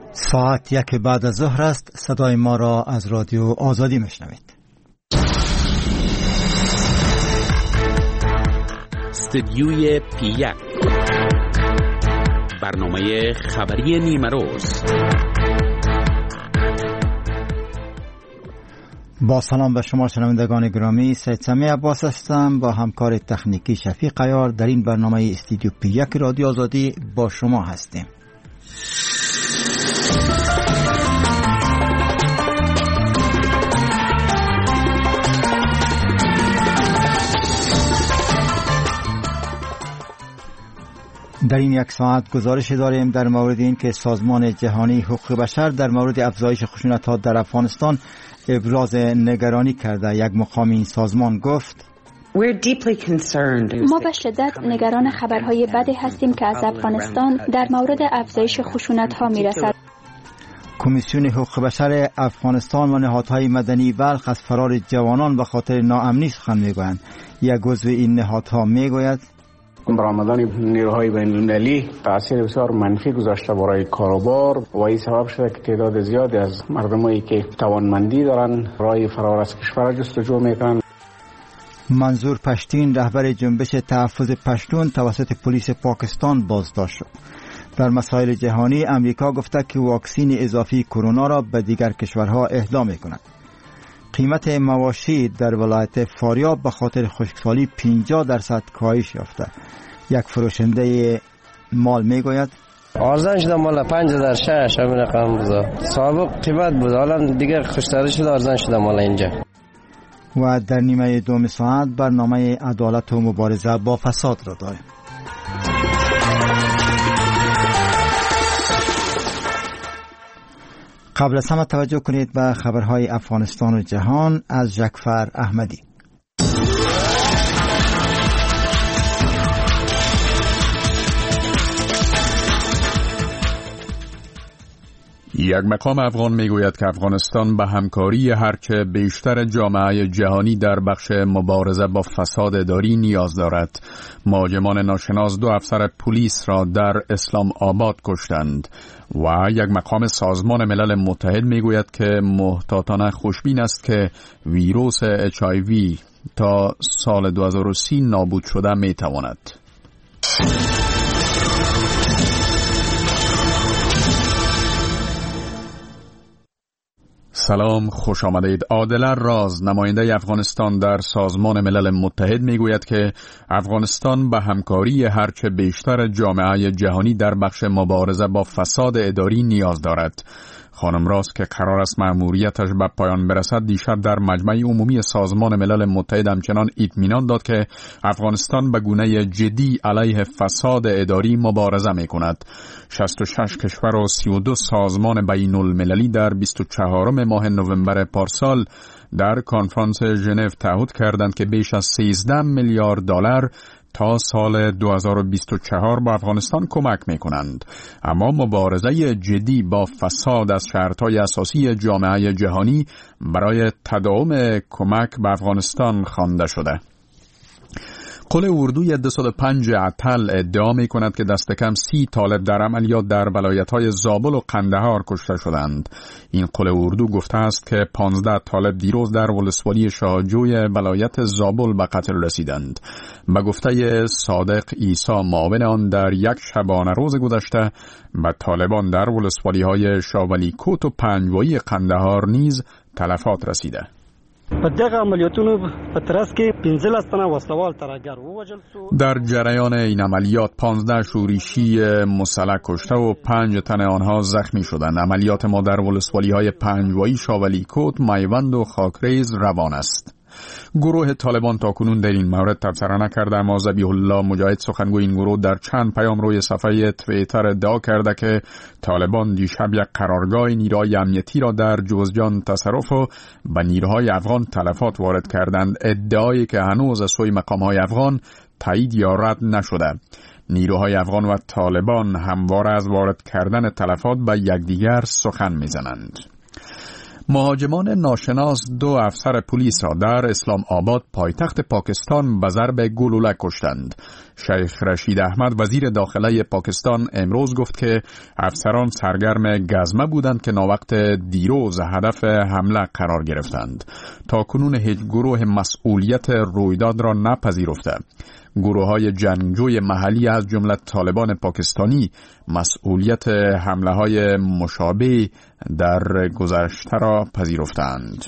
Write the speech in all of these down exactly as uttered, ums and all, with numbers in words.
ساعت یک بعد از ظهر است. صدای ما را از رادیو آزادی میشنوید. استدیوی پی یک، برنامه خبری نیمروز. با سلام به شما شنوندگان گرامی، سید سمی عباس هستم. با همکار تکنیکی شفیق عیار در این برنامه استدیو پی یک رادیو آزادی با شما هستیم. در این یک ساعت گزارش داریم در مورد این که سازمان جهانی حقوق بشر در مورد افزایش خشونت‌ها در افغانستان ابراز نگرانی کرده. یک مقام این سازمان گفت: ما به شدت نگران خبرهای بدی هستیم که از افغانستان در مورد افزایش خشونت‌ها می‌رسد. کمیسیون حقوق بشر افغانستان و نهادهای مدنی بلخ از فرار جوانان به خاطر ناامنی سخن می‌گویند. یک عضو این نهادها می‌گوید: برآمدن نیروهای بین‌المللی تاثیر بسیار منفی گذاشته برای کاروبار و این سبب شده که تعداد زیادی از مردمایی که توانمندی دارن راه فرار از کشور جستجو میکنن. منظور پشتین، رهبر جنبش تحفظ پشتون، توسط پلیس پاکستان بازداشت شد. در مسائل جهانی، امریکا گفته که واکسین اضافی کرونا را به دیگر کشورها اهدا میکند. قیمت مواشی در ولایت فاریاب به خاطر خشکسالی پنجاه درصد کاهش یافته. یک فروشنده مال میگوید: ارزان شده مال پنج هزار شش همین رقم بود. سابق قیمت بود، حالا دیگه خوشتری شده، ارزان شده مال اینجا. و در نیمه دوم ساعت برنامه عدالت و مبارزه با فساد را داریم. قبل از همه توجه کنید به خبرهای افغانستان و جهان از جعفر احمدی. یک مقام افغان میگوید که افغانستان به همکاری هرچه بیشتر جامعه جهانی در بخش مبارزه با فساد اداری نیاز دارد. مهاجمان ناشناس دو افسر پلیس را در اسلام آباد کشتند. و یک مقام سازمان ملل متحد میگوید که محتاطانه خوشبین است که ویروس اچ آی وی تا سال دو هزار و سی نابود شده میتواند. سلام، خوش آمدید. عادل راز، نماینده افغانستان در سازمان ملل متحد میگوید که افغانستان به همکاری هرچه بیشتر جامعه جهانی در بخش مبارزه با فساد اداری نیاز دارد. خانم راز که قرار است مأموریتش به پایان برسد، دیشب در مجمع عمومی سازمان ملل متحد همچنان اطمینان داد که افغانستان به گونه جدی علیه فساد اداری مبارزه می کند. شصت و شش کشور و سی و دو سازمان بین المللی در بیست و چهارم ماه نوامبر پارسال در کنفرانس ژنو تعهد کردند که بیش از سیزده میلیارد دلار تا سال دو هزار و بیست و چهار با افغانستان کمک می کنند. اما مبارزه جدی با فساد از شرطهای اساسی جامعه جهانی برای تداوم کمک به افغانستان خوانده شده. قل اردوی دویست و پنج عطل ادعا می کند که دست کم سی طالب در عملیات در ولایت‌های زابل و قندهار کشته شدند. این قل اردو گفته است که پانزده طالب دیروز در ولسوالی شاهجوی ولایت زابل به قتل رسیدند. به گفته صادق عیسی، معاون آن، در یک شبانه روز گذشته به طالبان در ولسوالی‌های شاولی کوت و پنجوایی قندهار نیز تلفات رسیده. در جریان این عملیات پانزده شورشی مسلح کشته و پنج تن آنها زخمی شدند. عملیات ما در ولسوالی‌های پنجوایی، شاولی کوت، میوند و خاکریز روان است. گروه طالبان تاکنون در این مورد تبصره نکرده، اما ذبیح الله مجاهد، سخنگوی این گروه، در چند پیام روی صفحه توییتر ادعا کرده که طالبان دیشب یک قرارگاه نیروهای امنیتی را در جوزجان تصرف و به نیروهای افغان تلفات وارد کردند، ادعایی که هنوز از سوی مقام‌های افغان تایید یا رد نشده. نیروهای افغان و طالبان همواره از وارد کردن تلفات به یکدیگر سخن می‌زنند. مهاجمان ناشناس دو افسر پلیس را در اسلام آباد پایتخت پاکستان به ضرب گلوله کشتند. شیخ رشید احمد وزیر داخله پاکستان امروز گفت که افسران سرگرم گزمه بودند که ناوقت دیروز هدف حمله قرار گرفتند. تا کنون هیچ گروه مسئولیت رویداد را نپذیرفته. گروه‌های جنگجوی محلی از جمله طالبان پاکستانی مسئولیت حمله‌های مشابه در گذشته را پذیرفتند.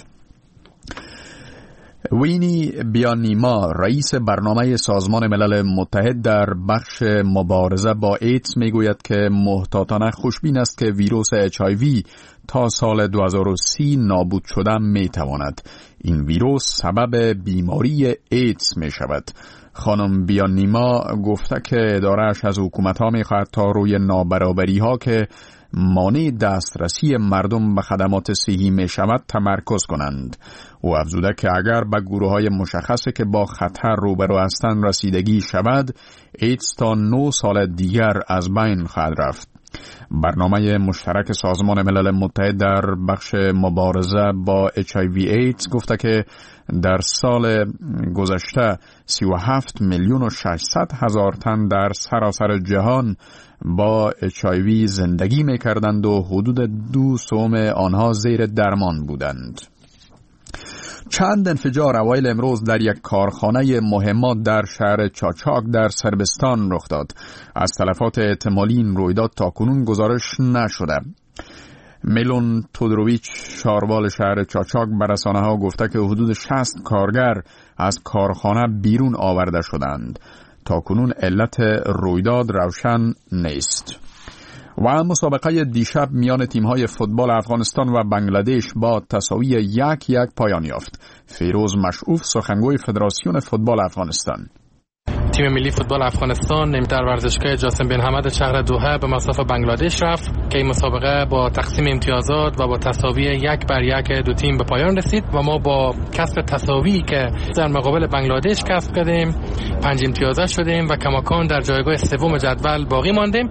وینی بیانیما رئیس برنامه سازمان ملل متحد در بخش مبارزه با ایدز میگوید که محتاطانه خوشبین است که ویروس اچ آی وی تا سال دو هزار و سی نابود شدن میتواند. این ویروس سبب بیماری ایدز می شود. خانم بیانیما گفته که ادارهش از حکومت ها می خواهد تا روی نابرابری ها که مانع دسترسی مردم به خدمات صحی می شود تمرکز کنند. او افزوده که اگر به گروه های مشخصه که با خطر روبرو هستند رسیدگی شود، ایدز تا نه سال دیگر از بین خواهد رفت. برنامه مشترک سازمان ملل متحد در بخش مبارزه با اچ آی وی ایدز گفته که در سال گذشته سی و هفت میلیون و ششصد هزار تن در سراسر جهان با اچ آی وی زندگی می کردند و حدود دو سوم آنها زیر درمان بودند. چند انفجار اوایل امروز در یک کارخانه مهمات در شهر چاچاک در سربستان رخ داد. از تلفات احتمالی این رویداد تاکنون گزارش نشده. میلون تودرویچ شاروال شهر چاچاک به رسانه‌ها گفته که حدود شصت کارگر از کارخانه بیرون آورده شدند. تاکنون علت رویداد روشن نیست. و مسابقه دیشب میان تیم‌های فوتبال افغانستان و بنگلادش با تساوی یک یک پایان یافت. فیروز مشعوف سخنگوی فدراسیون فوتبال افغانستان: تیم ملی فوتبال افغانستان در ورزشگاه جاسم بن حمد شهر دوحه به مساف بنگلادش رفت که این مسابقه با تقسیم امتیازات و با تساوی یک بر یک دو تیم به پایان رسید و ما با کسب تساوی که در مقابل بنگلادش کسب کردیم پنج امتیازه شدیم و کماکان در جایگاه سوم جدول باقی ماندیم.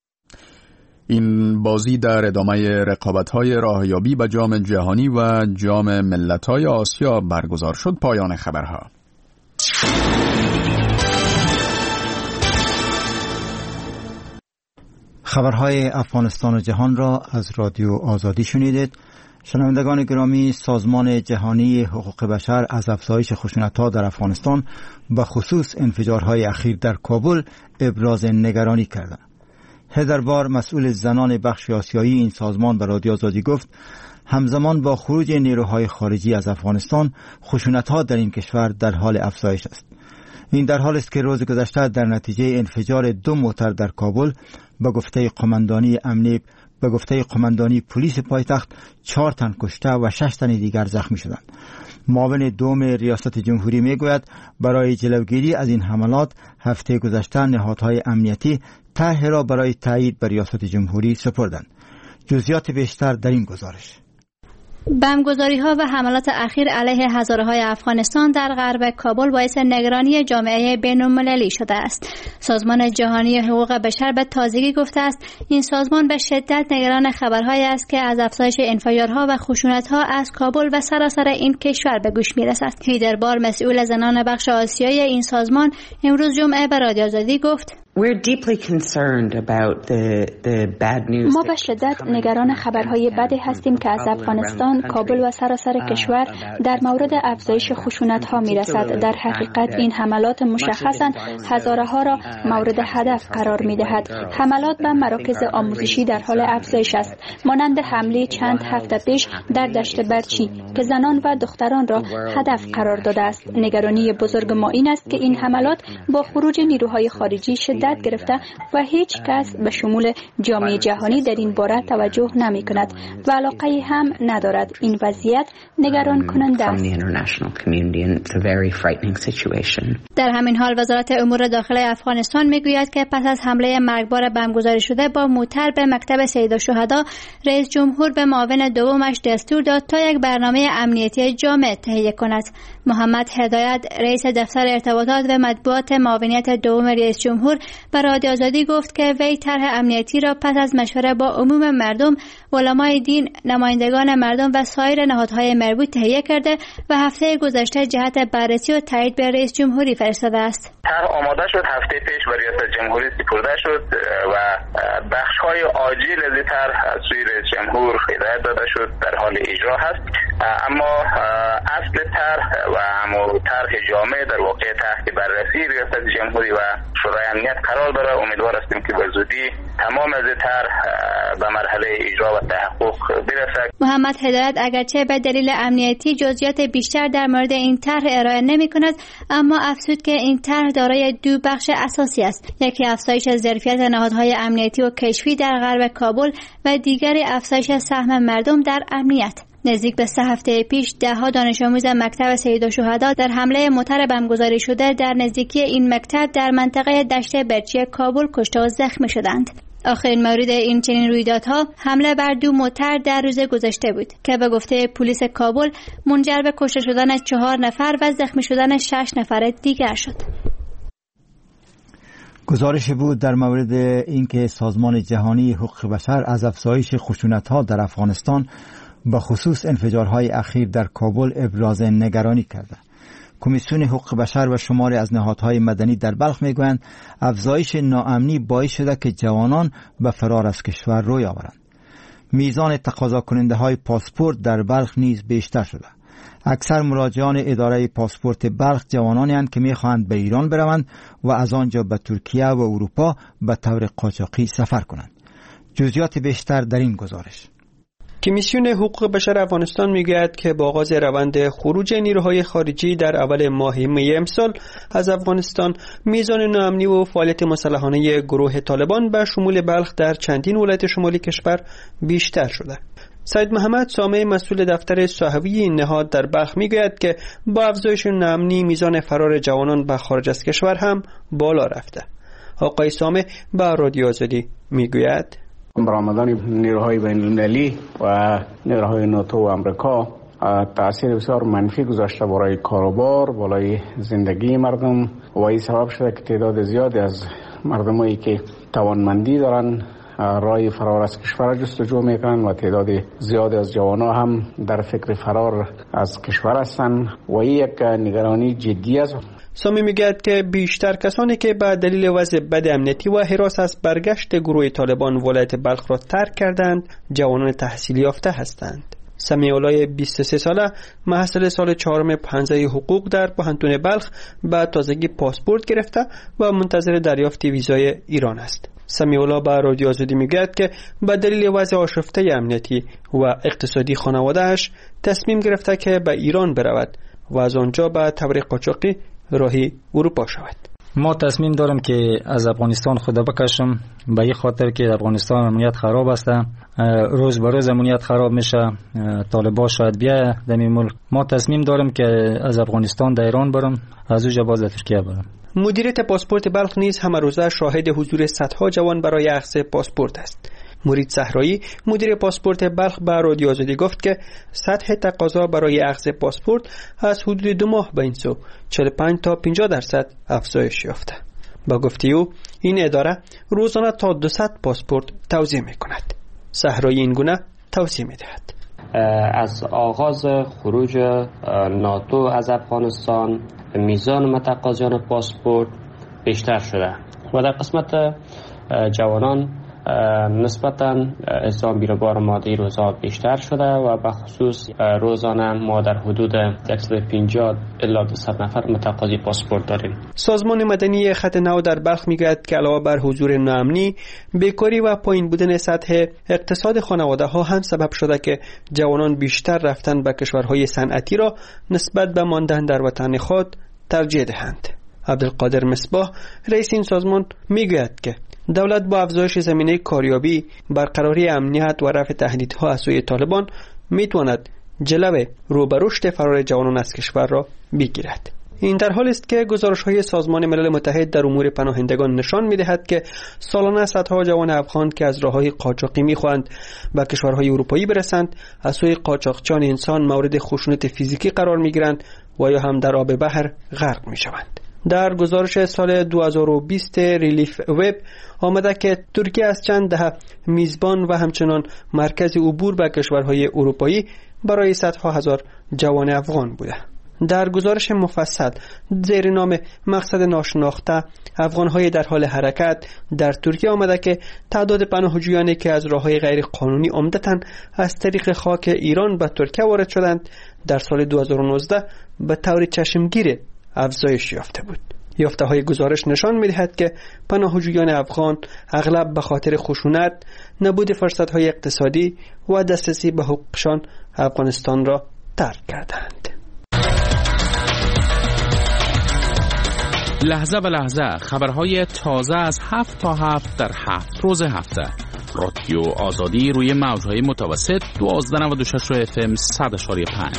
این بازی در ادامه رقابت‌های راهیابی به جام جهانی و جام ملت‌های آسیا برگزار شد. پایان خبرها. خبرهای افغانستان و جهان را از رادیو آزادی شنیدید. شنوندگان گرامی، سازمان جهانی حقوق بشر از افزایش خشونت‌ها در افغانستان به خصوص انفجارهای اخیر در کابل ابراز نگرانی کردند. هدر بار، مسئول زنان بخش آسیایی این سازمان، به رادیو آزادی گفت همزمان با خروج نیروهای خارجی از افغانستان خشونت‌ها در این کشور در حال افزایش است. این در حالی است که روز گذشته در نتیجه انفجار دو موتر در کابل به گفته قماندانی امنیه به گفته قماندانی پلیس پایتخت چهار تن کشته و شش تن دیگر زخمی شدند. معاون دوم ریاست جمهوری میگوید برای جلوگیری از این حملات هفته گذشته نهادهای امنیتی طرح را برای تایید به ریاست جمهوری سپردند. جزئیات بیشتر در این گزارش. بمبگذاری‌ها و حملات اخیر علیه هزاره‌های افغانستان در غرب کابل باعث نگرانی جامعه بین‌المللی شده است. سازمان جهانی حقوق بشر به تازگی گفته است این سازمان به شدت نگران خبرهایی است که از افزایش انفجارها و خشونت‌ها از کابل و سراسر این کشور به گوش می‌رسد. هیدر بار، مسئول زنان بخش آسیایی این سازمان، امروز جمعه به رادیو آزادی گفت We're deeply concerned about the the bad news. ما به شدت نگران خبرهای بدی هستیم که از افغانستان، کابل و سراسر کشور در مورد افزایش خشونت‌ها می‌رسد. در حقیقت این حملات مشخصاً هزاره‌ها را مورد هدف قرار می‌دهد. حملات به مراکز آموزشی در حال افزایش است، مانند حمله چند هفته پیش در دشت برچی که زنان و دختران را هدف قرار داده است. نگرانی بزرگ ما این است که این حملات با خروج نیروهای خارجی شدت گرفته و هیچ کس به شمول جامعه جهانی در این باره توجه نمی کند و علاقه هم ندارد. این وضعیت نگران کننده است. در همین حال وزارت امور داخلی افغانستان میگوید که پس از حمله مرگبار بمبگذاری شده با موتر به مکتب سید الشهدا، رئیس جمهور به معاون دومش دستور داد تا یک برنامه امنیتی جامع تهیه کند. محمد هدایت رئیس دفتر ارتباطات و مطبوعات معاونیت دوم رئیس جمهور به رادیو آزادی گفت که وی طرح امنیتی را پس از مشوره با عموم مردم، علمای دین، نمایندگان مردم و سایر نهادهای مربوط تهیه کرده و هفته گذشته جهت بررسی و تایید به رئیس جمهوری فرستاده است. طرح آماده شد، هفته پیش به ریاست جمهوری سپرده شد و بخش‌های عاجل از طرح از سوی رئیس جمهور هدایت داده شد، در حال اجرا هست. اما اصل طرح و همون طرح جامع در واقع تحت بررسی ریاست جمهوری و شورای امنیت قرار داره. امیدوار هستیم که به زودی تمام از طرح به مرحله اجرا و تحقق برسد. محمد هدایت اگرچه به دلیل امنیتی جزئیات بیشتر در مورد این طرح ارائه نمی‌کند، اما افزود که این طرح دارای دو بخش اساسی است: یکی افزایش ظرفیت نهادهای امنیتی و کشفی در غرب کابل و دیگری افزایش سهم مردم در امنیت. نزدیک به سه هفته پیش ده ها دانش آموز مکتب سید الشهدا در حمله موتر بمبگذاری شده در نزدیکی این مکتب در منطقه دشت برچی کابل کشته و زخمی شدند. آخرین مورد این چنین رویدادها حمله بر دو موتر در روز گذشته بود که به گفته پلیس کابل منجر به کشته شدن چهار نفر و زخمی شدن شش نفر دیگر شد. گزارش بود در مورد اینکه سازمان جهانی حقوق بشر از افزایش خشونت‌ها در افغانستان به خصوص انفجارهای اخیر در کابل ابراز نگرانی کرده. کمیسیون حقوق بشر و شماری از نهادهای مدنی در بلخ میگویند افزایش ناامنی باعث شده که جوانان به فرار از کشور روی آورند. میزان تقاضا کننده های پاسپورت در بلخ نیز بیشتر شده. اکثر مراجعان اداره پاسپورت بلخ جوانانی هستند که میخواهند به ایران بروند و از آنجا به ترکیه و اروپا به طور قاچاقی سفر کنند. جزئیات بیشتر در این گزارش. کمیسیون حقوق بشر افغانستان میگوید که با آغاز روند خروج نیروهای خارجی در اول ماه می امسال از افغانستان، میزان ناامنی و فعالیت مسلحانه گروه طالبان به شمول بلخ در چندین ولایت شمالی کشور بیشتر شده. سید محمد سامع مسئول دفتر صحوی این نهاد در بلخ میگوید که با افزایش ناامنی میزان فرار جوانان به خارج از کشور هم بالا رفته. آقای سامع به رادیو آزادی میگوید برآمدن نیروهای بین‌المللی و نیروهای ناتو و آمریکا تأثیر بسیار منفی گذاشته برای کاروبار، بالای زندگی مردم و این سبب شده که تعداد زیادی از مردمایی که توانمندی دارن راه فرار از کشور جستجو میکنن و تعداد زیادی از جوانان هم در فکر فرار از کشور هستند و این یک نگرانی جدی است. سامی میگوید که بیشتر کسانی که به دلیل وضع بد امنیتی و هراس از برگشت گروه طالبان ولایت بلخ را ترک کردند جوانان تحصیل یافته هستند. سمیع‌الله بیست و سه ساله محصل سال چهارم پنجه حقوق در پوهنتون بلخ به تازگی پاسپورت گرفته و منتظر دریافت ویزای ایران است. سمیع‌الله به رادیو آزادی میگوید که به دلیل وضع آشفته امنیتی و اقتصادی خانواده‌اش تصمیم گرفته که به ایران برود و از آنجا به طور قاچاقی راهی اروپا شود. ما تصمیم دارم که از افغانستان خود بکشم، به این خاطر که افغانستان امنیت خراب است، روز به روز امنیت خراب میشه، طالبان شاید بیاید در این ملک. ما تصمیم دارم که از افغانستان در ایران برم، از اونجا باز در ترکیه برم. مدیریت پاسپورت بلخ نیز همه روزه شاهد حضور صدها جوان برای اخذ پاسپورت است. مرید صحرایی مدیر پاسپورت بلخ به رادیو آزادی گفت که سطح تقاضا برای اخذ پاسپورت از حدود دو ماه به این سو چهل و پنج تا پنجاه درصد افزایش یافته. با گفته او این اداره روزانه تا دویست پاسپورت توزیع می کند. صحرایی این گونه توضیح می دهد. از آغاز خروج ناتو از افغانستان میزان متقاضیان پاسپورت بیشتر شده و در قسمت جوانان نسبتاً اعزام بیروبار مادی روزها بیشتر شده و به خصوص روزانه ما در حدود صد و پنجاه الی دویست نفر متقاضی پاسپورت داریم. سازمان مدنی خط نو در بلخ میگوید که علاوه بر حضور ناامنی، بیکاری و پایین بودن سطح اقتصاد خانواده ها هم سبب شده که جوانان بیشتر رفتن به کشورهای صنعتی را نسبت به ماندن در وطن خود ترجیح دهند. عبدالقادر مصباح رئیس این سازمان میگوید که دولت با افزایش زمینه کاریابی، برقراری امنیت و رفع تهدیدها از سوی طالبان میتواند جلوه رو به رشد فرار جوانان از کشور را بگیرد. این در حالی است که گزارش‌های سازمان ملل متحد در امور پناهندگان نشان می‌دهد که سالانه صدها جوان افغان که از راه‌های قاچاقی می‌خواهند به کشورهای اروپایی برسند، از سوی قاچاقچیان انسان مورد خشونت فیزیکی قرار می‌گیرند و یا هم در آب بحر غرق می‌شوند. در گزارش سال دو هزار و بیست ریلیف وب آمده که ترکیه از چند دهه میزبان و همچنان مرکز عبور به کشورهای اروپایی برای صدها هزار جوان افغان بوده. در گزارش مفصل زیر نام مقصد ناشناخته افغان‌های در حال حرکت در ترکیه آمده که تعداد پناهجویانی که از راه‌های غیر قانونی عمدتاً از طریق خاک ایران به ترکیه وارد شدند در سال دو هزار و نوزده به طور چشمگیر افزایش یافته بود. یافته‌های گزارش نشان می‌دهد که پناهجویان افغان اغلب به خاطر خشونت، نبود فرصت‌های اقتصادی و دسترسی به حقوقشان افغانستان را ترک کردند. لحظه به لحظه خبرهای تازه از هفت تا هفت در هفت روز هفته. رادیو آزادی روی موجهای متوسط دوازده نود و شش اف ام صد اشاری پنج.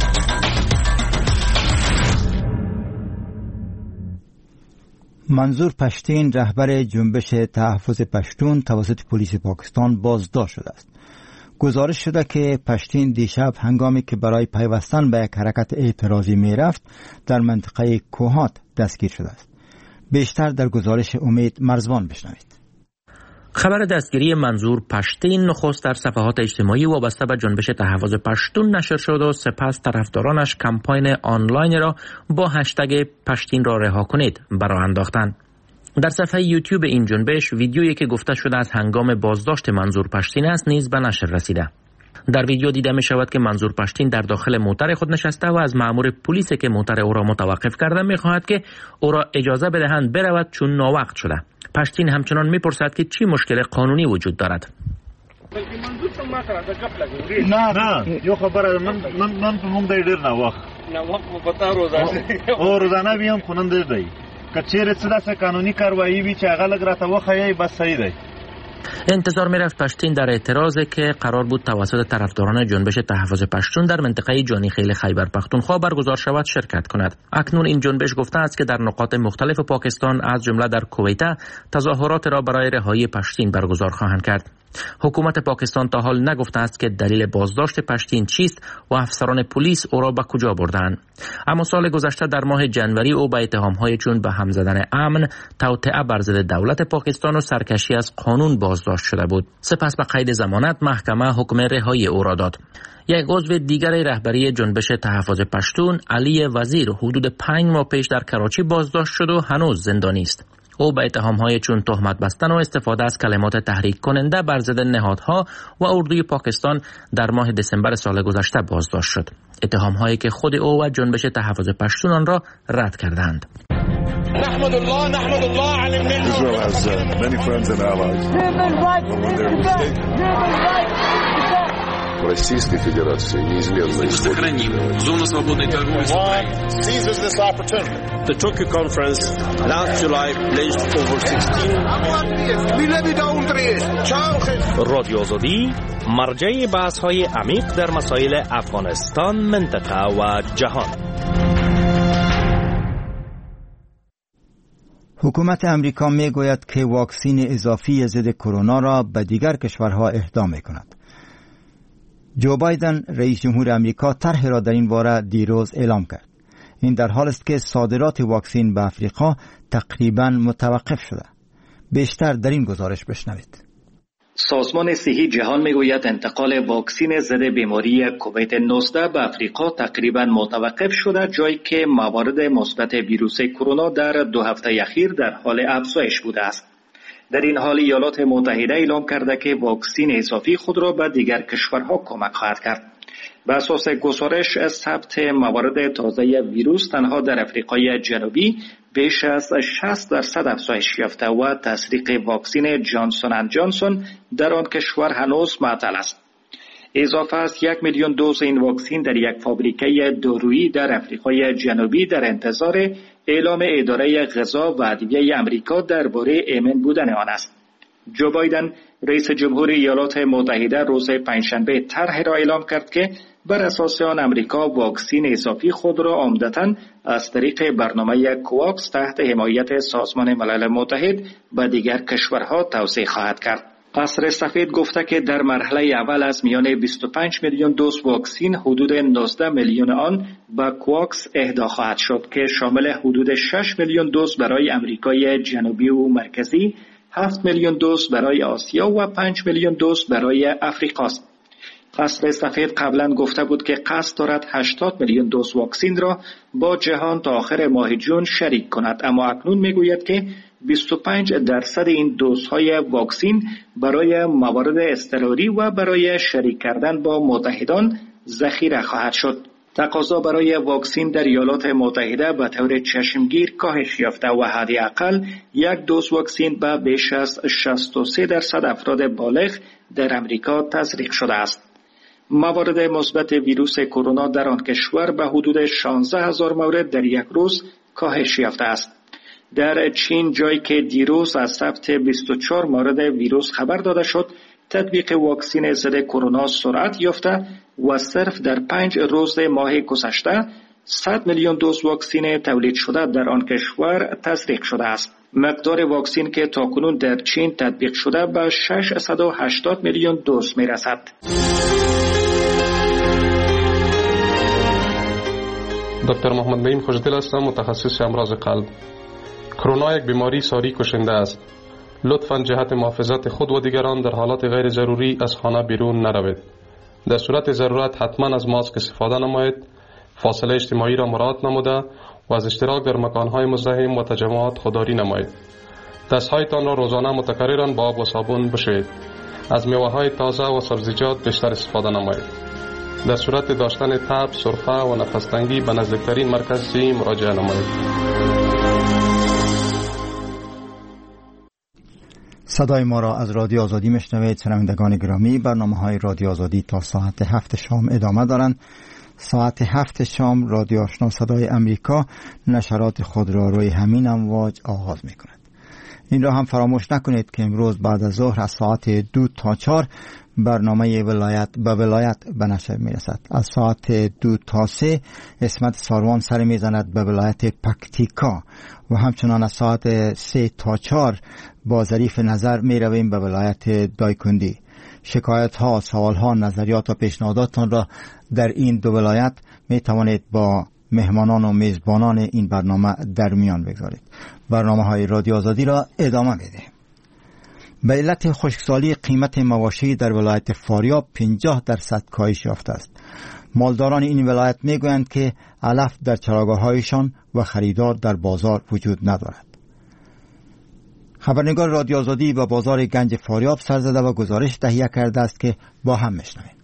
منظور پشتین رهبر جنبش تحفظ پشتون توسط پلیس پاکستان بازداشت شده است. گزارش شده که پشتین دیشب هنگامی که برای پیوستن به یک حرکت اعتراضی می رفت در منطقه کوهات دستگیر شده است. بیشتر در گزارش امید مرزبان بشنوید. خبر دستگیری منظور پشتین نخست در صفحات اجتماعی وابسته به جنبش تحفظ پشتون نشر شد و سپس طرفدارانش کمپاین آنلاین را با هشتگ پشتین را رها کنید برآورد انداختند. در صفحه یوتیوب این جنبش ویدیویی که گفته شده از هنگام بازداشت منظور پشتین است نیز به نشر رسیده. در ویدیو دیده می شود که منظور پشتین در داخل موتر خود نشسته و از مأمور پلیس که موتر او را متوقف کرده می خواهد که او را اجازه بدهند برود چون ناوقت شده. پشتین همچنان می پرسد که چی مشکل قانونی وجود دارد. نه نه یو خبره من من من په موږ د ډیر نه وخت نه وخت په تا روزانه او روزانه بیم خونند دی کچېره څه داسې قانوني کاروایی وی چې هغه لګ راته وخایي بس صحیح دی. انتظار میرفت پشتین در اعتراضی که قرار بود توسط طرفداران جنبش تحفظ پشتون در منطقه جانی خیل خیبر پختونخوا برگزار شود شرکت کند. اکنون این جنبش گفته است که در نقاط مختلف پاکستان از جمله در کویت تظاهرات را برای رهایی پشتین برگزار خواهند کرد. حکومت پاکستان تا حال نگفته است که دلیل بازداشت پشتین چیست و افسران پلیس او را به کجا بردند. اما سال گذشته در ماه جنوری او به اتهام‌های چون به هم زدن امن، توطئه بر ضد دولت پاکستان و سرکشی از قانون بازداشت شده بود. سپس به قید ضمانت محکمه حکم رهایی او را داد. یک عضو دیگر رهبری جنبش تحفظ پشتون، علی وزیر، حدود پنج ماه پیش در کراچی بازداشت شد و هنوز زندانی است. او به اتهام‌های چون تهمت بستن و استفاده از کلمات تحریک کننده بر ضد نهادها و اردوی پاکستان در ماه دسامبر سال گذشته بازداشت شد. اتهام‌هایی که خود او و جنبش تحفظ پشتون آن را رد کردند. نحمد الله نحمد الله على Israel has uh, many friends and allies. Российской Федерации неизменно сохраним зону свободной торговли с Украиной. Seizes this opportunity. The Tokyo conference last July pledged over sixteen رادیو آزادی مرجع بحث‌های عمیق در مسائل افغانستان، منطقه و جهان. حکومت امریکا می گوید که واکسین اضافی ضد کرونا را به دیگر کشورها اهدا می کند. جو بایدن رئیس جمهور امریکا طرح را در این باره دیروز اعلام کرد. این در حال است که صادرات واکسین به افریقا تقریباً متوقف شده. بیشتر در این گزارش بشنوید. سازمان صحی جهان میگوید انتقال واکسین ضد بیماری کووید نوزده به افریقا تقریباً متوقف شده، جایی که موارد مثبت ویروس کرونا در دو هفته اخیر در حال افزایش بوده است. در این حال ایالات متحده اعلام کرده که واکسین اضافی خود را به دیگر کشورها کمک خواهد کرد. بر اساس گزارش ثبت موارد تازه ویروس تنها در آفریقای جنوبی بیش از شصت درصد افزایش یافته و تزریق واکسن جانسون اند جانسون در آن کشور هنوز معطل است. اضافه از یک میلیون دوز این واکسن در یک فابریکه دارویی در آفریقای جنوبی در انتظار اعلام اداره غذا و ادویه آمریکا درباره ایمن بودن آن است. جو بایدن رئیس جمهور ایالات متحده روز پنجشنبه طرح را اعلام کرد که بر اساس آن امریکا واکسین اضافی خود را عمدتاً از طریق برنامه کواکس تحت حمایت سازمان ملل متحد به دیگر کشورها توزیع خواهد کرد. قصر سفید گفته که در مرحله اول از میان بیست و پنج میلیون دوز واکسین حدود نوزده میلیون آن به کواکس اهدا خواهد شد که شامل حدود شش میلیون دوز برای امریکای جنوبی و مرکزی، هفت میلیون دوز برای آسیا و پنج میلیون دوز برای افریقا است. قصر سفید قبلا گفته بود که قصد دارد هشتاد میلیون دوز واکسین را با جهان تا آخر ماه جون شریک کند، اما اکنون میگوید که بیست و پنج درصد این دوزهای واکسین برای موارد اضطراری و برای شریک کردن با متحدان ذخیره خواهد شد. تقاضا برای واکسین در ایالات متحده به طور چشمگیر کاهش یافته و حداقل یک دوز واکسین به بیش از شصت و سه درصد افراد بالغ در امریکا تزریق شده است. موارد مثبت ویروس کرونا در آن کشور به حدود شانزده هزار مورد در یک روز کاهش یافته است. در چین، جایی که دیروز از ثبت بیست و چهار مورد ویروس خبر داده شد، تطبیق واکسین ضد کرونا سرعت یافته و صرف در پنج روز ماه گذشته صد میلیون دوز واکسین تولید شده در آن کشور تزریق شده است. مقدار واکسین که تاکنون در چین تطبیق شده به ششصد و هشتاد میلیون دوز می رسد. دکتر محمد نعیم خوشدل هستم، متخصص امراض قلب. کرونا یک بیماری ساری کشنده است. لطفاً جهت محافظت خود و دیگران در حالات غیر ضروری از خانه بیرون نروید. در صورت ضرورت حتما از ماسک استفاده نمایید، فاصله اجتماعی را مراعات نموده و از اشتراک در مکانهای مزدحم و تجمعات خودداری نمایید. دستهایتان را روزانه متکرراً با آب و صابون بشویید. از میوه‌های تازه و سبزیجات بیشتر استفاده نمایید. در صورت داشتن تب، سرفه و نفس تنگی به نزدیکترین مرکز صحی مراجعه نمایید. صدای ما را از رادیو آزادی میشنوید. شنوندگان گرامی، برنامه‌های رادیو آزادی تا ساعت هفت شام ادامه دارند. ساعت هفت شام رادیو آشنا صدای امریکا نشرات خود را روی همین امواج آغاز می‌کند. این را هم فراموش نکنید که امروز بعد از ظهر از ساعت دو تا چهار برنامه ولایت به ولایت به نشر میرسد. از ساعت دو تا سه اسمت ساروان سر میزند به ولایت پکتیکا و همچنان از ساعت سه تا چهار با ظریف نظر میرویم به ولایت دایکندی. شکایت ها، سوال ها، نظریات و پیشنهاداتتان را در این دو ولایت می توانید با مهمانان و میزبانان این برنامه در میان بگذارید. برنامه های رادیو آزادی را ادامه میدهیم. به علت خشکسالی قیمت مواشی در ولایت فاریاب پنجاه درصد کاهش یافته است. مالداران این ولایت میگویند که علف در چراگاه‌هایشان و خریدار در بازار وجود ندارد. خبرنگار رادیو آزادی به بازار گنج فاریاب سر زده و گزارش تهیه کرده است که با هم میشنویم.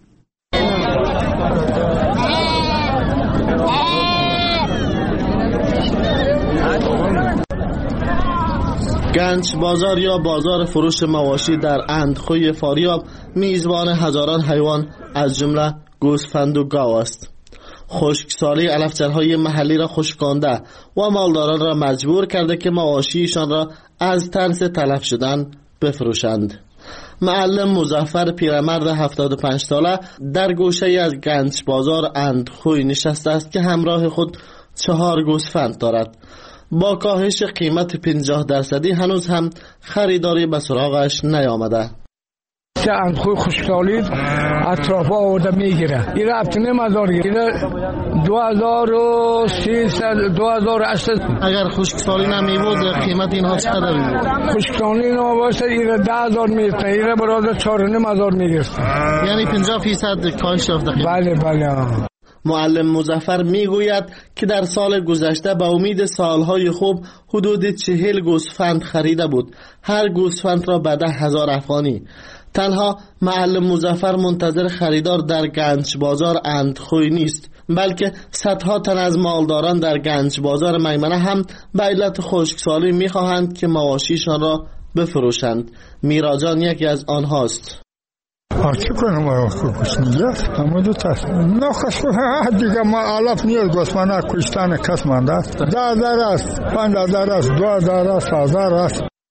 گنج بازار یا بازار فروش مواشی در اندخوی فاریاب میزبان هزاران حیوان از جمله گوسفند و گاو است. خشکسالی علفچرهای محلی را خشکانده و مالداران را مجبور کرده که مواشیشان را از ترس تلف شدن بفروشند. معلم مظفر پیرمرد هفتاد و پنج ساله در گوشه از گنج بازار اندخوی نشسته است که همراه خود چهار گوسفند دارد. با کاهش قیمت پنجاه درصدی هنوز هم خریداری به سراغش نیامده. که اندخوی خشکسالی اطراف آورده میگیره. این رفتنه مزار گیره دو هزار و سیصد دو هزار و هشتصد. اگر خشکسالی نمیبود قیمت اینها چقدر میبود؟ خشکسالی نباشه این ده هزار میگرفته، این برای چهار و نیم هزار میگرفته. یعنی پنجاه فیصد کاهش یافته. بله بله. معلم مظفر میگوید که در سال گذشته به امید سالهای خوب حدود چهل گوسفند خریده بود، هر گوسفند را به ده هزار افغانی. تنها معلم مظفر منتظر خریدار در گنج بازار اندخوی نیست، بلکه صدها تن از مالداران در گنج بازار میمنه هم به علت خشکسالی میخواهند که مواشیشان را بفروشند. میراجان یکی از آنهاست. چه کنم آیا خوش نیست؟ همه دو تست نخش دیگه ما علف نیست گوسفند کشتن کس مانده است. ده هزار است، پنج هزار است، دو هزار است، هزار است.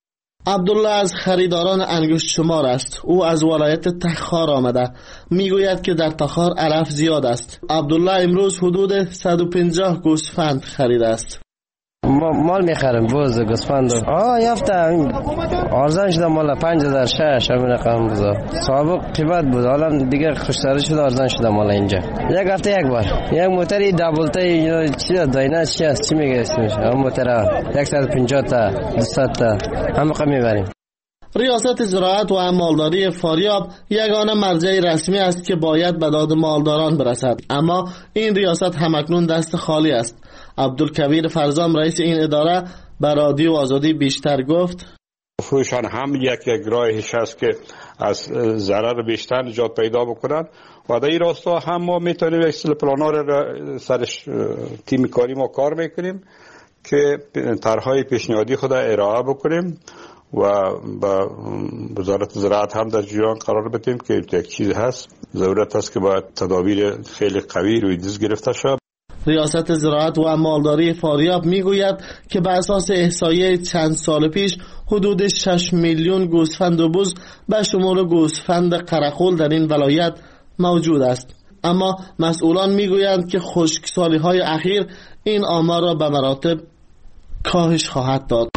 عبدالله از خریداران انگشت شمار است. او از ولایت تخار آمده. میگوید که در تخار علف زیاد است. عبدالله امروز حدود صد و پنجاه گوسفند خریده است. مال میخرم بوز گوسفند. آه یافته ارزان شده مال پنج هزار شش همین رقم بود. سابق قیمت بود حالا دیگه خوشتر شده ارزان شده مال اینجا. یک هفته یک بار یک موتری دابل تای چی داینه چی است چی میگه اسمش اون موتر صد و پنجاه تا دویست تا هم رقم میبریم. ریاست زراعت و مالداری فاریاب یگانه مرجع رسمی است که باید به داد مالداران برسد، اما این ریاست همکنون دست خالی است. عبدالکبیر فرزام رئیس این اداره به رادیو آزادی بیشتر گفت: فروشان هم یک یک راهش است که از ضرر بیشتر نجات پیدا بکنن و در این راستا هم ما میتونیم اصل پلانا را سرش تیم کاری ما کار میکنیم که طرحهای پیشنهادی خود ارائه بکنیم و با وزارت زراعت هم در جریان قرار بدیم که یک چیز هست ضرورت است که باید تدابیر خیلی قوی روی دست گرفته شود. ریاست زراعت و مالداری فاریاب میگوید که بر اساس احصایه چند سال پیش حدود شش میلیون گوسفند و بز به شمول گوسفند قرقول در این ولایت موجود است، اما مسئولان میگویند که خشکسالی های اخیر این آمار را به مراتب کاهش خواهد داد.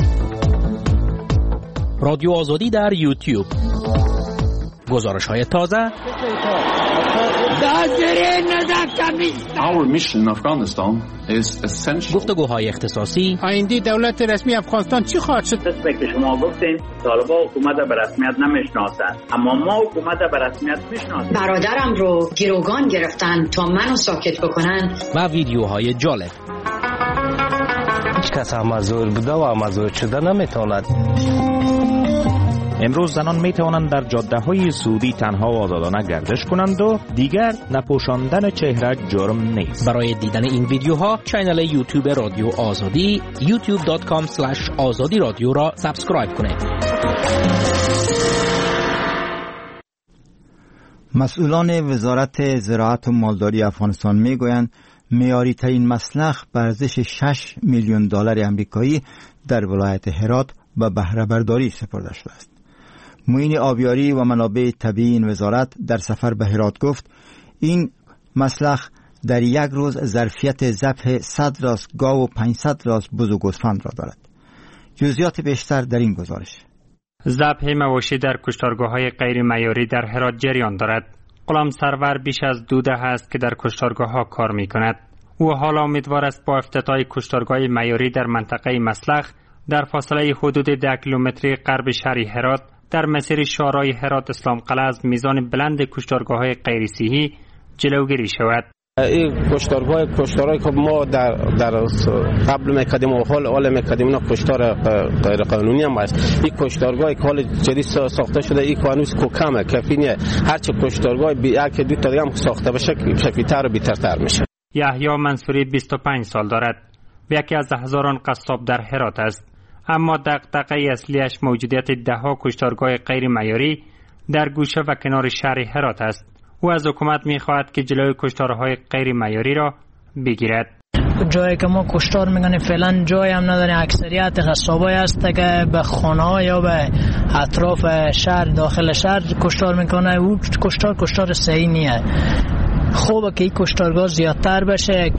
رادیو آزادی در یوتیوب، گزارش های تازه. Our mission in Afghanistan is essential. گفتگوهای اختصاصی. آینده دولت رسمی افغانستان چی خواهد شد؟ مثل که شما گفتین طالبان حکومت به رسمیت نمیشناسند، اما ما حکومت به رسمیت میشناسیم. برادرم رو گروگان گرفتن تا منو ساکت بکنن. و ویدیوهای جالب. هیچ کس مزور بوده و مزور شده نمیتواند. امروز زنان می توانند در جاده های سعودی تنها و آزادانه گردش کنند و دیگر نپوشاندن چهره جرم نیست. برای دیدن این ویدیوها کانال یوتیوب رادیو آزادی یوتیوب دات کام اسلش آزادی رادیو را سابسکرایب کنید. مسئولان وزارت زراعت و مالداری افغانستان می گویند معیاری ترین مسلخ به ارزش شش میلیون دلار آمریکایی در ولایت هرات به بهره برداری سپرده شده است. معین آبیاری و منابع طبیعی این وزارت در سفر به هرات گفت این مسلخ در یک روز ظرفیت ذبح صد راس گاو و پانصد راس بز و گوسفند را دارد. جزئیات بیشتر در این گزارش. ذبح مواشی در کشتارگاه‌های غیر معیاری در هرات جریان دارد. غلام سرور بیش از دو دهه است که در کشتارگاه‌ها کار می‌کند. او حالا امیدوار است با افتتاح کشتارگاه معیاری در منطقه مسلخ در فاصله حدود ده کیلومتری غرب شهر هرات در مسیر شارای هرات اسلام قلعه از میزان بلند کشتارگاه‌های غیر صحی جلوگیری شود. این کشتارگاه کشتارهایی که ما در در قبل میکردیم و حال حال میکردیم اینا کشتار غیر قانونی هم است. این کشتارگاه که حال جدید ساخته شده این قانونی که کمه کافی نیست. هر چه کشتارگاه یک دو تا دیگه هم ساخته بشه کافی‌تر و بهترتر میشه. یحیی منصوری بیست و پنج سال دارد. یکی از هزاران قصاب در هرات است، اما دغدغه اصلیش موجودیت دهها کشتارگاه غیر معیاری در گوشه و کنار شهر هرات است. او از حکومت می‌خواهد که جلوی کشتارهای غیر معیاری را بگیرد. جایی که ما کشتار می‌کنیم فعلا جایی هم نداره. اکثریت قصابای است که به خانه‌ها یا به اطراف شهر داخل شهر کشتار می‌کنه. او کشتار کشتار صحیح نیست. خوبه که این کشتارگاه زیادتر بشه،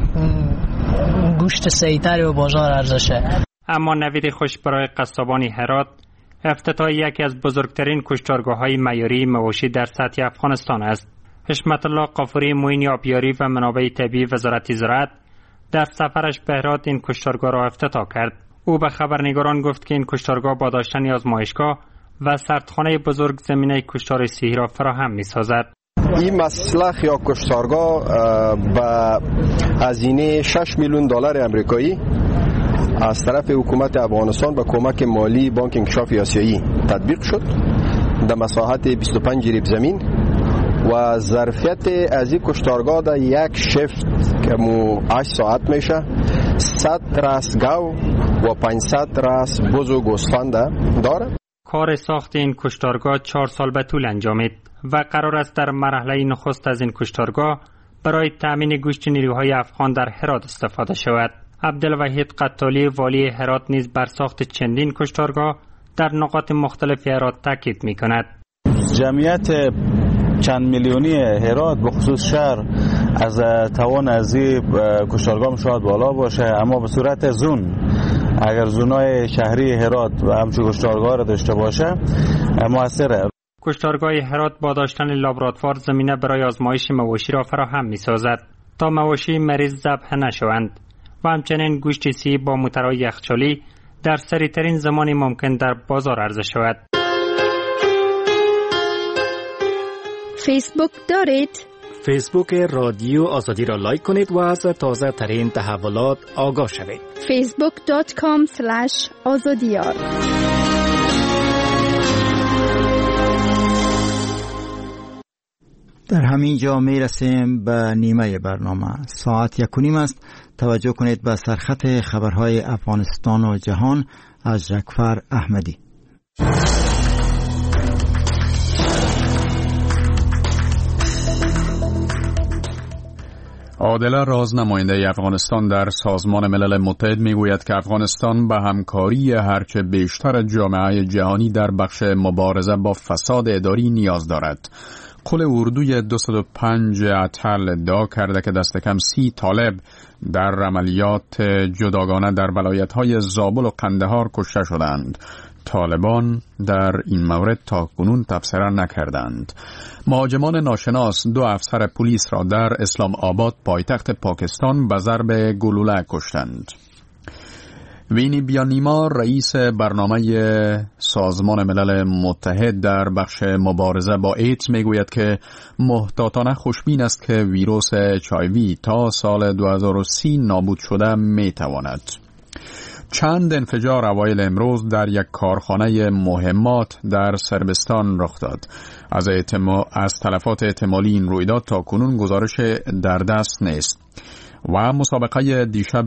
گوشت صحیح‌تر و بازار ارزشه. اما نوید خوش برای قصابان هرات افتتاح یکی از بزرگترین کشتارگاه‌های معیاری مواشی در سطح افغانستان است. حشمت الله قافوری معین آبیاری و منابع طبیعی وزارت زراعت در سفرش به هرات این کشتارگاه را افتتاح کرد. او به خبرنگاران گفت که این کشتارگاه با داشتن آزمایشگاه و سردخانه بزرگ زمینه کشتار صحی را فراهم می‌سازد. این مسلخ یا کشتارگاه به هزینه شش میلیون دلار آمریکایی از طرف حکومت افغانستان با کمک مالی بانک انکشاف آسیایی تطبیق شد در مساحت بیست و پنج ریب زمین و ظرفیت از این کشتارگاه در یک شفت که مو هشت ساعت میشه صد راس گاو و پانصد راس بز و گوسفند داره. کار ساخت این کشتارگاه چهار سال به طول انجامید و قرار است در مرحله نخست از این کشتارگاه برای تأمین گوشت نیروهای افغان در هرات استفاده شود. عبدالوحید قطالی والی هرات نیز بر ساخت چندین کشتارگاه در نقاط مختلف هرات تاکید می کند. جمعیت چند میلیونی هرات به خصوص شهر از توان از کشتارگاه شاید بالا باشه، اما به صورت زون اگر زونای شهری هرات و همچون کشتارگاه را داشته باشه موثره. کشتارگاه هرات با داشتن لابراتوار زمینه برای آزمایش مواشی را فراهم می سازد تا مواشی مریض ذبح نشوند و همچنین گوشت سیب با موتورهای یخچالی در سریعترین زمان ممکن در بازار عرضه شود. فیسبوک دارید؟ فیسبوک رادیو آزادی را لایک کنید و از تازه ترین تحولات آگاه شوید. فیسبوک دات کام اسلش آزادیار. در همین جا می رسیم به نیمه برنامه. ساعت یک و نیم است. توجه کنید به سرخط خبرهای افغانستان و جهان از جعفر احمدی. عادل راز نماینده افغانستان در سازمان ملل متحد میگوید که افغانستان به همکاری هرچه بیشتر جامعه جهانی در بخش مبارزه با فساد اداری نیاز دارد. قل اردوی دویست و پنج اتل ادعا کرده که دست کم سی طالب در عملیات جداگانه در ولایت‌های زابل و قندهار کشته شدند. طالبان در این مورد تا کنون تبصره نکردند. مهاجمان ناشناس دو افسر پلیس را در اسلام آباد پایتخت پاکستان به ضرب گلوله کشتند. وینی بیانیما رئیس برنامه سازمان ملل متحد در بخش مبارزه با ایدز میگوید که محتاطانه خوشبین است که ویروس اچ آی وی تا سال دو هزار و سی نابود شده میتواند. چند انفجار اوایل امروز در یک کارخانه مهمات در سربستان رخ داد. از, اعتما... از تلفات احتمالی این رویداد تا کنون گزارش در دست نیست. و مسابقه دیشب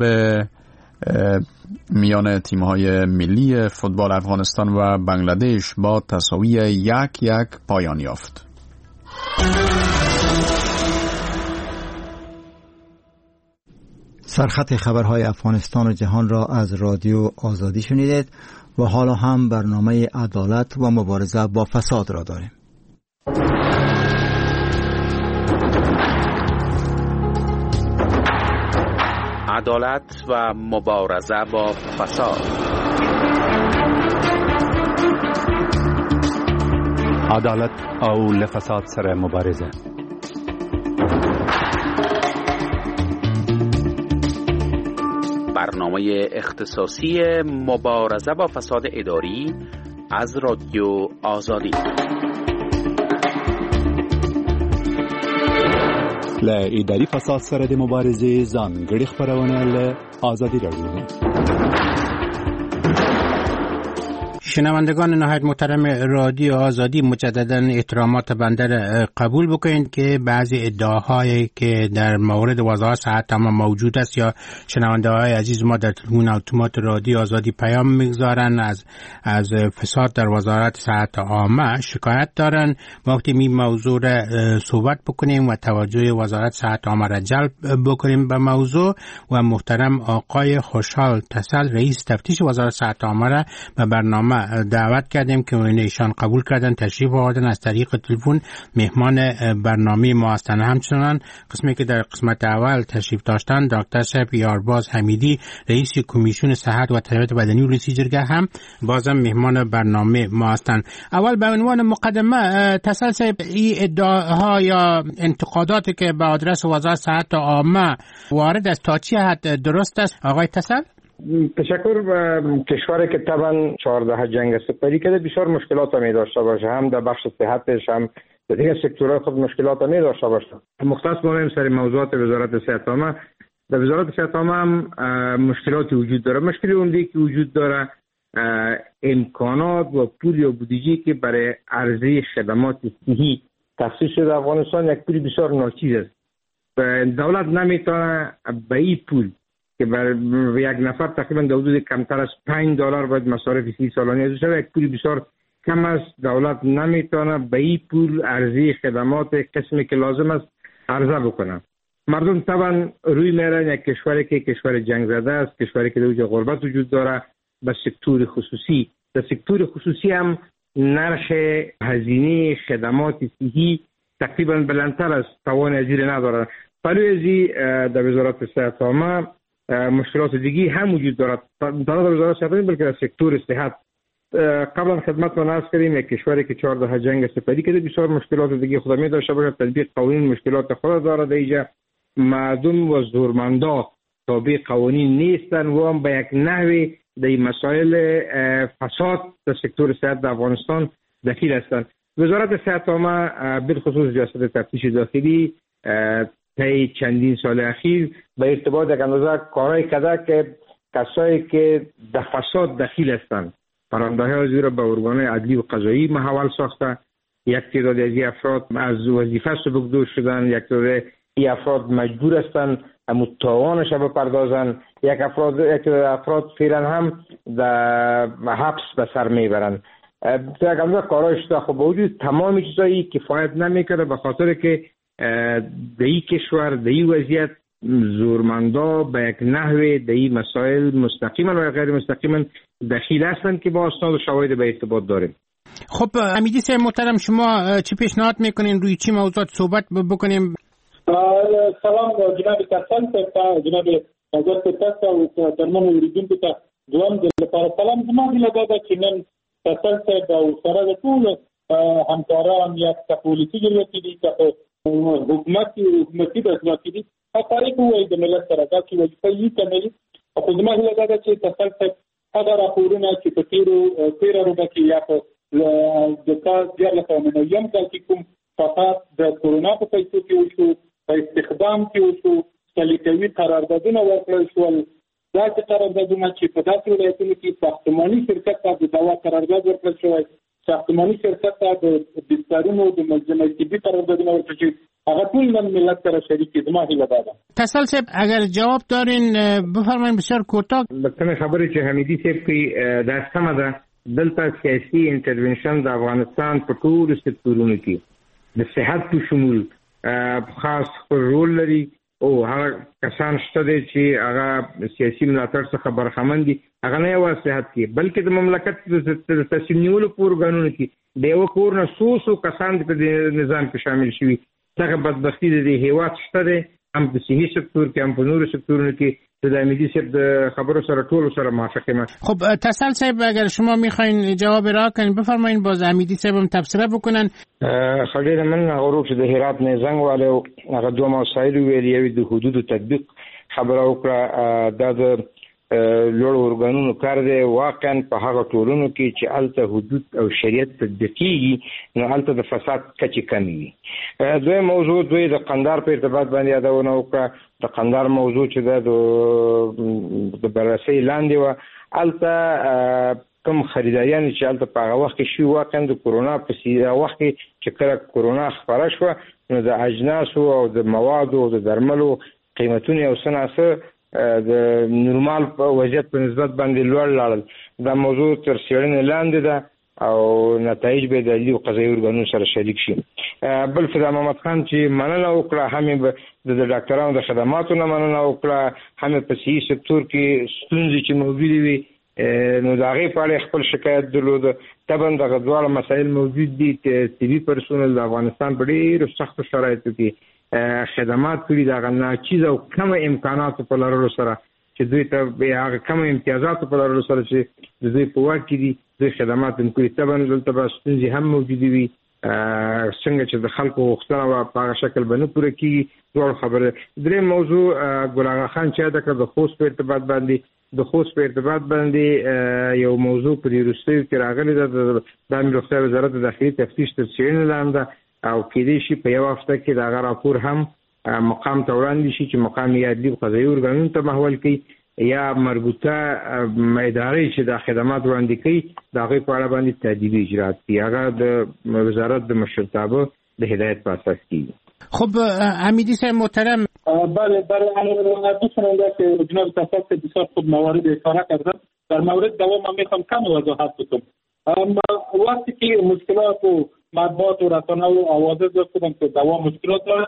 میان تیم‌های ملی فوتبال افغانستان و بنگلادش با تساوی یک یک پایان یافت. سرخط خبرهای افغانستان و جهان را از رادیو آزادی شنیدید و حالا هم برنامه عدالت و مبارزه با فساد را داریم. عدالت و مبارزه با فساد. عدالت او لفساد سره مبارزه. برنامه اختصاصی مبارزه با فساد اداری از رادیو آزادی. له اداري فساد سره د مبارزې ځانګړي خبرونه له آزادی رادیو. شنوندگان نهایت محترم رادیو آزادی، مجددا احترامات بنده را قبول بکنید که بعضی ادعاهایی که در مورد وزارت صحت عامه موجود است یا شنونده های عزیز ما در تلفن اتومات رادیو آزادی پیام میگذارن از از فساد در وزارت صحت عامه شکایت دارن. وقتی می موضوع را صحبت بکنیم و توجه وزارت صحت عامه را جلب بکنیم به موضوع و محترم آقای خوشحال تسل رئیس تفتیش وزارت صحت عامه را به برنامه دعوت کردیم که ایشان قبول کردن، تشریف آوردن، از طریق تلفن مهمان برنامه ما هستند. همچنان قسمی که در قسمت اول تشریف داشتن دکتر صاحب یارباز حمیدی رئیس کمیسیون صحت و تربیت بدنی ولسی جرگه هم بازم مهمان برنامه ما هستند. اول به عنوان مقدمه تسل صاحب، این ادعاها یا انتقاداتی که به آدرس وزارت صحت عامه وارد است تا چه حد درست است آقای تسل؟ تشکر. کشوری که طبعا چهارده جنگ سپری کرده بسیار مشکلات می داشته باشه، هم در بخش صحتش هم در دیگر سکتورهای خود مشکلات می داشته باشه. مختص بمانیم سر موضوعات وزارت صحت عامه. در وزارت صحت عامه هم مشکلاتی وجود داره. مشکلی اون که وجود داره امکانات و پول یا بودجه‌ای که برای عرضه خدمات صحی تخصیص شده افغانستان یک پول بسیار ناچیز است. دولت نمیتونه به این پول که بر یک نفر تقریبا در حدود کمتر از پنج دلار باید مصارف سی سالانه از شده، یک پول بسیار کم است. دولت نمیتونه به این پول عرضه خدمات قسمی که لازم است عرضه بکنه. مردم طبعا روی میرن یک کشوری که کشور جنگ زده است، کشوری که در غربت وجود داره، به سکتور خصوصی در سکتور خصوصی هم نرخ هزینه خدمات صحی تقریبا بلندتر از توان ازیر ندارد. پلوی در وزارت صحت عامه مشکلات دیگی هم وجود دارد، نه در وزارت صحت عامه بلکه در سکتور صحت. قبلا خدمت ما عرض کردیم یک کشوری که چهارده جنگ سپری کرده بسیار مشکلات دیگه خود می داشته باشه، تطبیق قوانین مشکلات خود دارد. اینجا مردم و زورمندا تابع قوانین نیستن و هم به یک نحوی در مسائل فساد در سکتور صحت در افغانستان دخیل هستند. وزارت صحت عامه بالخصوص ریاست تفتیش داخلی طی چندین سال اخیر به ارتباط یک اندازه کارهای کرده که کسایی که در فساد دخیل هستند پرونده های زیر به ارگان‌های عدلی و قضایی محول ساخته. یک تعداد از این افراد از وظیفه سبکدور شدن، یک تعداد این افراد مجبور هستند اما تاوانش بپردازن، یک افراد یک افراد فعلا هم در حبس به سر میبرند. یک اندازه کارهای شده. خب با وجود تمام چیزایی کفایت نمیکنه به خاطر که در این کشور در این وضعیت زورمندا به یک نحوه در این مسائل مستقیما و غیر مستقیما دخیل هستند که با اسناد و شواهد به ارتباط داریم. خب امیدی صاحب محترم، شما چی پیشنهاد میکنین روی چی موضوعات صحبت بکنیم؟ سلام جناب کسان ته جناب حضرت تاسو او درمن اوریدونکو ته دوام د لپاره سلام. زما د لګا چې نن کسان ته او سره د ټول همکاران یا پولیسي جوړې دي چې حکومت حکومتي دسماتي دي هغه کوي د ملت سره دا چې وایي کوي او زما د لګا چې کسان ته هغه راپورونه چې په تیرو تیر روبه کې یا په د کار د لپاره نو یم چې کوم فقط د کورونا په پیسو کې وشو په استخدام کې وشو سلیقوي قراردادونه ورکړل شول. دا چې قراردادونه چې په داسې ولایتونو کې ساختماني شرکت ته د دوا قرارداد ورکړل شوی، ساختماني شرکت ته د بسترونو د منظمه طبي قراردادونه ورکړل شوی، هغه ټول نن ملت سره شریک دي. زما هیله ده تسل صاحب اگر جواب دارین بفرمایئ بسیار کوتاه. لکه خبرې چې حمیدي صاحب کوي دا سمه ده. دلته سیاسي انټرونشن د افغانستان په ټولو سکتورونو کې د صحت په شمول خاص رول لري او هغه کسان شته دي چې هغه سیاسي ملاتړ څخه برخمن دي. هغه نه یوازې صحت کې بلکې د مملکت د تصمیم نیولو په ارګانونو کې د یو کور نه څو څو کسان په نظام کې شامل شوي. دغه بدبختي د هیواد شته ده، هم په صحي سکتور کې هم په نورو سکتورونو کې. د امیدی صاحب د خبرو سره ټول سره موافق یم. خب تسل صاحب اگر شما میخواین جواب را کنین بفرمایین، باز امیدی صاحب هم تبصره بکنن. خلیل من غروب چې د هرات نه زنګ والو هغه دوه مسایل ویل، یو د حدود تطبیق خبره وکړه. دا د لوړ ارګانونو کار دی. واقعا په هغه ټولونو کې چې الته حدود او شریعت تطبیقیږي نو الته د فساد کچې کمی وي. دوی موضوع دوی د قندار په ارتباط باندې یادونه وکړه. د قندار موضوع چې د د بررسۍ لاندې و الته کوم خریداریان چې الته په هغه وخت کې شي واقعا د کورونا په وخت کې چې کله کورونا خپره شو نو د اجناس او د مواد او د درملو قیمتونه او سناسه د نورمال وضعیت په نسبت باندې لوړ لاړل. دا موضوع تر څېړنې لاندې ده او نتایج به د عدلي او قضایي ارګانونو سره شریک شي. بل فدا محمد خان چې مننه وکړه، هم د ډاکټرانو د خدماتو نه مننه وکړه، هم په صحي سکتور کې ستونزې چې موجودې وي نو د هغې په اړه خپل شکایت درلود. طبعا دغه دواړه مسایل موجود دي. طبي پرسونل د افغانستان په ډېرو سختو شرایطو کې خدمات کړي، دغه ناچیز او کم امکاناتو په لرلو سره چې دوی ته هغه کم امتیازاتو په لرلو سره چې د دوی په واک کې دي دوی خدمات هم کوي. طبعا دلته به ستونزې هم موجودې وي، څنګه چې د خلکو غوښتنه به په هغه شکل به نه پوره کېږي. دواړه خبره. درېیم موضوع ګل اغا خان چې یاده کړه د خوست په ارتباط باندې د خوست په ارتباط باندې یو موضوع په دې وروستیو کې راغلی ده. د عامه روغتیا وزارت د داخلي تفتیش تر څېړنې لاندې او کېدای شي په یو هفته کې د هغه راپور هم مقام ته وړاندې شي چې مقام یې عدلي او قضایي ارګانونو ته محول کړي یا مربوطه ادارې چې د خدمات وړاندې کوي د هغې په اړه باندې تادیبي اجرات کړي. هغه د وزارت د مشرتابه د هدایت په اساس کېږي. خب حمیدی صاحب محترم. بله بله انا دوستان که جناب تفاصیل بسیار خوب موارد اشاره کردن. در مورد دوام من میخوام کم وضاحت بکنم. وقتی که مشکلات و مطبوعات و رسانه و آوازه داشتن که دوام مشکلات داره،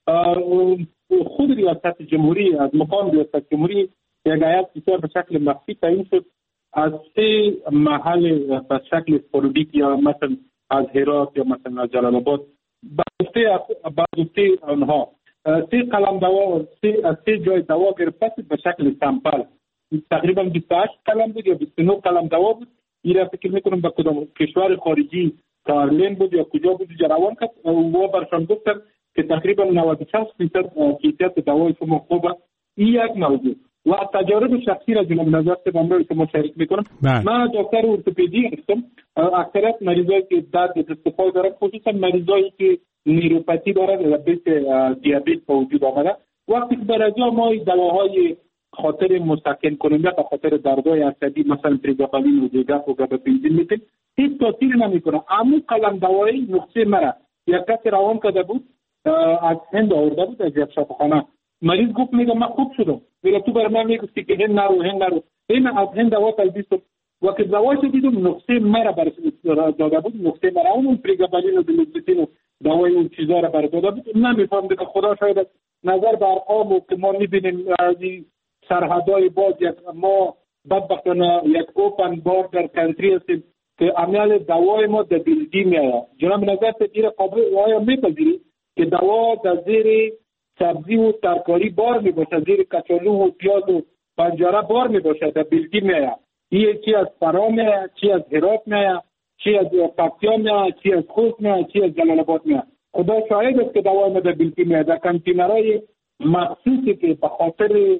خود ریاست جمهوری از مقام ریاست جمهوری یک هیئت بسیار به شکل مخفی تعیین شد از سه محل به شکل اسپورادیک یا مثلا از هرات یا مثلا از جلال آباد به گفته آنها سه قلم دوا سه از سه جای دوا گرفته به شکل سامپل تقریبا بیست و هشت قلم بود یا بیست و نه قلم دوا بود. این فکر میکنم به کدام کشور خارجی کارلین بود یا کجا بود روان کرد و برشان گفتن که تقریبا نود و شش درصد کیفیت دوای شما خوبه. این یک موضوع و تجارب شخصی را جناب نظر سے من شما شریک میکنم. من دکتر ارتوپدی هستم. اکثریت مریضایی که درد دستپای دارن خصوصا مریضایی که نیروپاتی دارن مثل دیابت به وجود آمده وقتی که برای ما دواهای خاطر مسکن کننده به خاطر دردهای عصبی مثلا پریگابالین و دیگر و گاباپنتین میتیم هیچ تاثیر نمیکنه. اما قلم دوایی نقصه مرا یک کسی روان کرده بود از هند آورده بود از یک شفاخانه. مریض گفت میگه من خوب شدم. میگه تو بر من میگفتی که هند نرو هند نرو. این از هند دوا تلبیس کرد. وقتی دواش دیدم نقصه مرا بر داده بود نقصه مرا اون پریگابالین و دلوزیتین و دوای اون چیزا را بر داده بود. نمیفهمم که خدا شاید نظر به ارقام و که ما میبینیم سرحدهای باز یک ما بدبختانه یک اوپن باردر کانتری هستیم که عمل دوای ما در بلگی میآید. جناب نظر تدیر قابل آیا میپذیری که دوا در زیر سبزی و ترکاری بار میباشه زیر کچالو و پیاز و پنجره بار میباشه در بلگی میآید. این چی از فرا میآید چی از هرات میآید چی از پکتیا میآید چی از خوست میآید چی از جلال آباد میآید. خدا شاهد است که دوای ما در بلگی میآید در کانتینرهای مخصوصی که به خاطر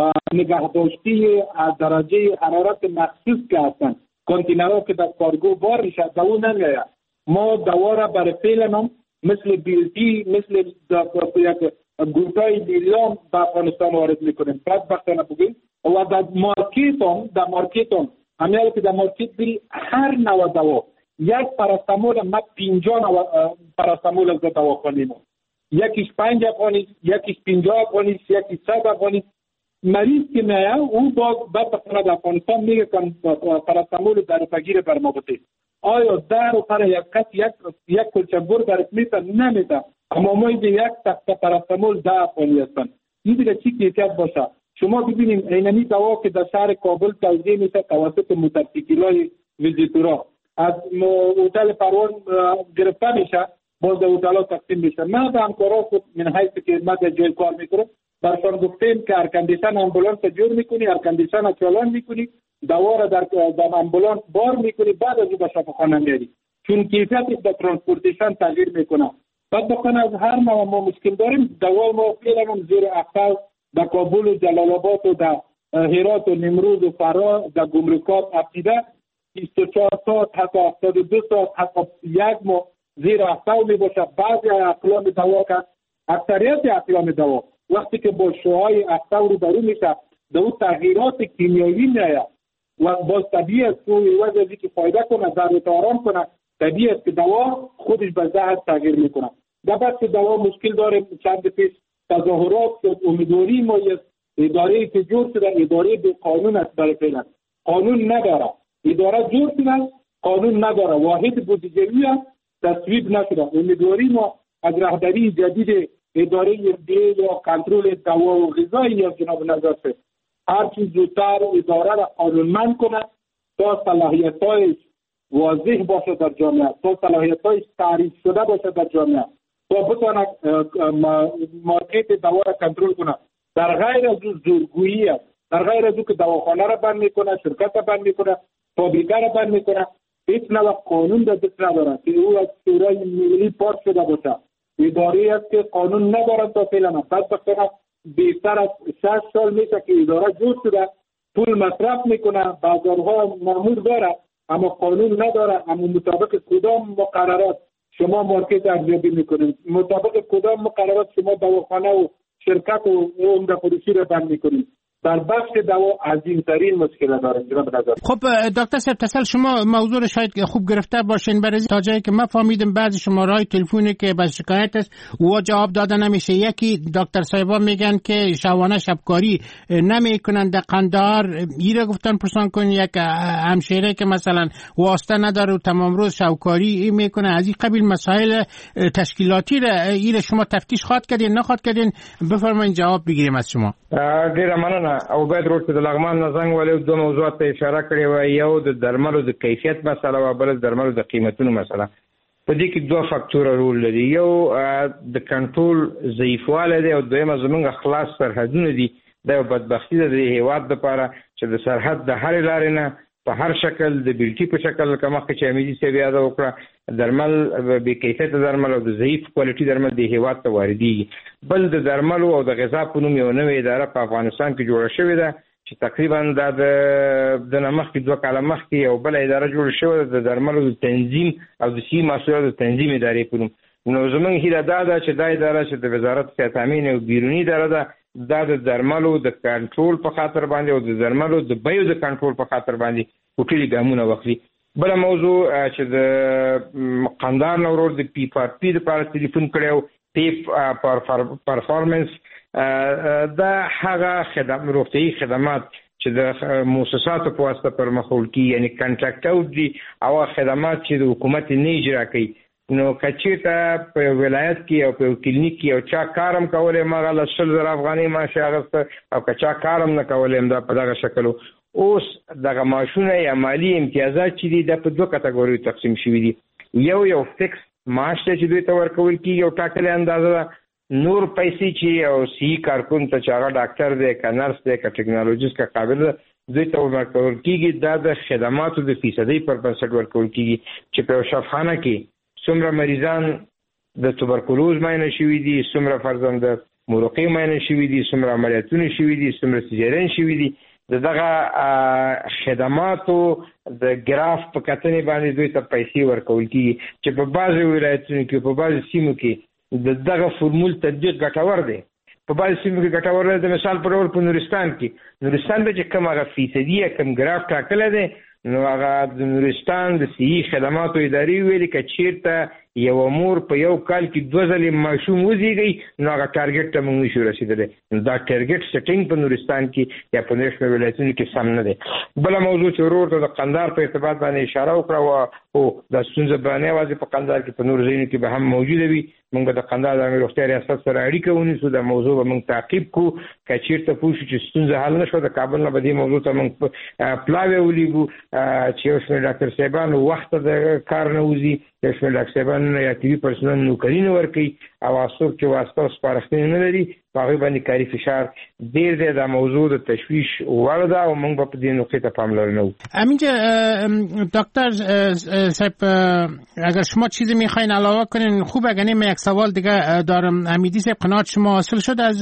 نگهداشتی از درجه حرارت مخصوص که هستند کانتینرها که در کارگو بار میشه دوا نمیآید. ما دوا را برای فعلا مثل بیلتی مثل یک گوتای بیلیام به افغانستان وارد میکنیم. بدبختانه بگیم و در مارکت هم در مارکت هم همیشه که در مارکت بری هر نوع دوا یک پاراستامول ما پنجاه نوع پاراستامول از دوا کنیم. یکیش پنج افغانی یکیش پنجاه افغانی یکیش صد افغانی. مریض که میاد او باز بدبختانه در افغانستان میگه که پاراستامول در پگیر بر ما بده. آیا در و پر یک کس یک یک کلچنبور برات میتن نمیتن اما ما اینجا یک تخت پاراستامول ده افغانی هستن. این دیگه چی کیفیت باشه؟ شما ببینیم اینمی دوا که در شهر کابل توزیع میشه توسط موتورسیکلای ویزیتورا از هتل پروان گرفته میشه باز در هتل‌ها تقسیم میشه. من به همکارا خود من حیث که من در جای کار میکنم برشان گفتیم که ارکندیشن امبولانس جور میکنی ارکندیشن چالان میکنی دوا را در در امبولانس بار میکنی بعد از اون به شفاخانه میاری چون کیفیت در ترانسپورتیشن تغییر میکنه. بعد بکنه از هر نوع ما مشکل داریم دوا ما فعلا زیر اختر در کابل و جلال آباد و در هرات و نمروز و فرا در گمرکات ابتدا بیست و چهار ساعت حتی هفتاد و دو ساعت حتی یک ماه زیر اختر میباشه. بعضی اقلام دوا که اکثریت اقلام دوا وقتی که با شوهای اختر رو برو میشه در اون تغییرات کیمیایی میآید و باز طبیعی است که وجه ازی که فایده کنه ضرورت آرام کنه طبیعی است که دوا خودش به زهر تغییر میکنه. در بحث دوا مشکل داریم. چند پیش تظاهرات شد امیدواری ما یک اداره که جور شده اداره به قانون است برای فعلا قانون نداره. اداره جور شده قانون نداره واحد بودجه‌ای است تصویب نشده. امیدواری ما از رهبری جدید اداره دی یا کنترل دوا و غذا یا جناب نظر سے هر چیز زودتر اداره را قانونمند کنه تا صلاحیت‌هایش واضح باشه در جامعه تا صلاحیت‌هایش تعریف شده باشه در جامعه تا بتونه مارکت دوا را کنترل کنه. در غیر از زورگویی است در غیر از که دواخانه را بند میکنه شرکت را بند میکنه فابریکه را بند میکنه هیچ نوع قانون در دست نداره که او از شورای ملی پاس شده باشه. اداره است که قانون ندارد تا فعلا. بدبختانه بیشتر از شش سال میشه که اداره جور شده پول مصرف میکنه بازارها مامور داره اما قانون نداره. اما مطابق کدام مقررات شما مارکت ارزیابی میکنید مطابق کدام مقررات شما دواخانه و شرکت و عمده فروشی را بند میکنید. در بخش دوا عظیم‌ترین مشکل داره جناب نظر. خب دکتر صاحب تسل شما موضوع رو شاید خوب گرفته باشین برای تا جایی که من فهمیدم بعضی شماره‌های تلفنی که به شکایت است و جواب داده نمیشه. یکی دکتر صاحبا میگن که شبانه شبکاری نمیکنن در قندهار ایره گفتن پرسان کن یک همشیره که مثلا واسطه نداره و تمام روز شبکاری میکنه از این قبیل مسائل تشکیلاتی را ایره شما تفتیش خواد کردین نخواد کردین بفرمایید جواب بگیریم از شما. دیره من او باید روډ د لغمان نه زنګ ولې دوه موضوعات ته اشاره کړې و. یو د درملو د کیفیت مسله او بل د درملو د قیمتونو مسله. په دې کې دوه فاکتور رول لري. یو د کنټرول ضعیفوالی دی او دویمه زموږ خلاص سرحدونه دي. دا یو بدبختي ده د هیواد دپاره چې د سرحد د هرې لارې نه په هر شکل د بیلټي په شکل لکه مخکې چې امیدي صاحب یاده وکړه درمل بې کیفیته درمل او د ضعیف کوالټي درمل د هیواد ته واردېږي. بل د درملو او د غذا په نوم یو نوې اداره په افغانستان کې جوړه شوې ده چې تقریبا دا د نه مخکې دوه کاله مخکې یو بله اداره جوړه شوې ده د درملو د تنظیم او د صحي محصولاتو د تنظیم ادارې په نوم. نو زموږ هیله دا ده چې دا اداره چې د وزارت صحت تامین او بیروني اداره ده دا د درملو د کنټرول په خاطر باندې او د درملو د بیو د کنټرول په خاطر باندې ټولې ګامونه واخلي. بله موضوع چې د قندهار نه ورور د پی پار پي دپاره ټلیفون کړی و، پی پرفارمنس، دا هغه روغتیایي خدمات چې د مؤسساتو په واسطه پرمخول کېږي، یعنې کنټراکټ اوټ دي او خدمات چې د حکومت نه اجرا کوي. نو که چېرته په ولایت کې او په کلینیک کې یو چا کارم کولی هم هغه له شل زره افغانۍ معاش یې اخیسته او که چا کارم نه کولی هم دا په دغه شکل. اوس دغه معاشونه یا مالي امتیازات چې دي دا په دوه کټګوریو تقسیم شوي دي. یو یو فکس معاش دی چې دوی ته ورکول کېږي یو ټاکلې اندازه ده. نور پیسې چې یو صحي کارکون ته چې هغه ډاکټر دی که نرس دی که ټکنالوجیست که قابل ده دوی ته ورکول کېږي. دا د خدماتو د فیصدۍ پر بنسټ ورکول کېږي چې په یو شفاخانه کې څومره مریضان د توبرکلوز معاینه شوي دي، څومره فرضاً د مرقې معاینه شوي دي، څومره عملیاتونه شوي دي، څومره سیزارین شوي دي. د دغه خدماتو د ګراف په کتنې باندې دوی ته پیسې ورکول کېږي چې په بعضې ولایتونو کې په بعضې سیمو کې د دغه فورمول تطبیق ګټور دی. په بعضې سیمو کې ګټور دی. د مثال په ډول په نورستان کې نورستان ته چې کوم هغه فیصدي یا کوم ګراف ټاکلی دی نو هغه د نورستان د صحي خدماتو ادارې ویلي که چېرته یو مور په یو کال کې دوه ځلې ماشوم وزېږي نو هغه ټارګېټ ته موږ نشو رسېدلی. دا ټارګېټ سیټینګ په نورستان کې یا په نور شمېر ولایتونو کې سم نه دی. بله موضوع چې ورور ته د قندهار په ارتباط باندې اشاره وکړه او دا ستونزه به نه یوازې په قندهار کې په نورو ځایونو کې به هم موجوده وي. موږ به د قندهار د عامې روغتیا ریاست سره اړیکه ونیسو، دا موضوع به موږ تعقیب کړو. که چېرته پوه شو چې ستونزه حل نه شوه د کابل نه به دې موضوع ته موږ پلاوی ولیږو چې یو شمېر ډاکټر صاحبان وخت د کار نه وځي، یو شمېر ډاکټر صاحبان یا طبي پرسنل نوکري نه ورکوي او څوک چې واسطه او سپارښتنې نه لري په هغوی باندې کاري فشار ډېر دی. دا موضوع د تشویش وړ ده او موږ به په دې نقطې ته پاملرنه وکړو. همینجا دکتر صاحب اگر شما چیزی میخواین علاوه کنین خوب. اگر نیم یک سوال دیگه دارم. حمیدی صاحب قناعت شما حاصل شد از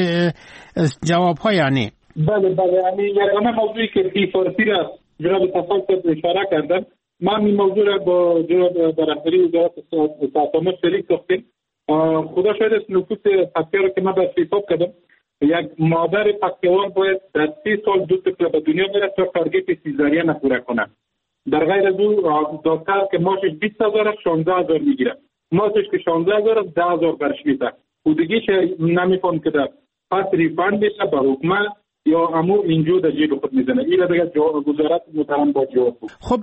جواب ها یا نه؟ بله بله یعنی یگانه موضوعی که پی فارسی را جناب تفضل اشاره کردن ما این موضوع را با جناب رهبری وزارت صحت عامه شریک ساختیم. خدا شاید است نفوس پکتیا را که من به حساب کردم یک مادر پکتیوان باید در سی سال دو طفل به دنیا بیارد تا تارگت سیزارین را پوره کنه. در غیر از او دکتر که ماشش بیست هزار شانزده هزار میگیره، ماشش که شانزده هزار ده هزار برش میده و دیگه نمیفهم که در پس ریفاند بشه به حکومت یا امو اینجا در جیب خود میزنه. این دیگه وزارت محترم با جواب. خب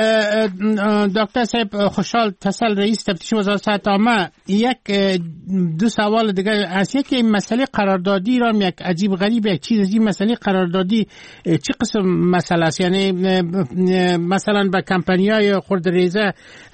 دکتر صاحب خوشحال تسل رئیس تفتیش وزارت صحت عامه، یک دو سوال دیگه از یک این مسئله قراردادی را یک عجیب غریب یک چیز از این مسئله قراردادی چه قسم مسئله است؟ یعنی مثلا به کمپانی‌های خردریزه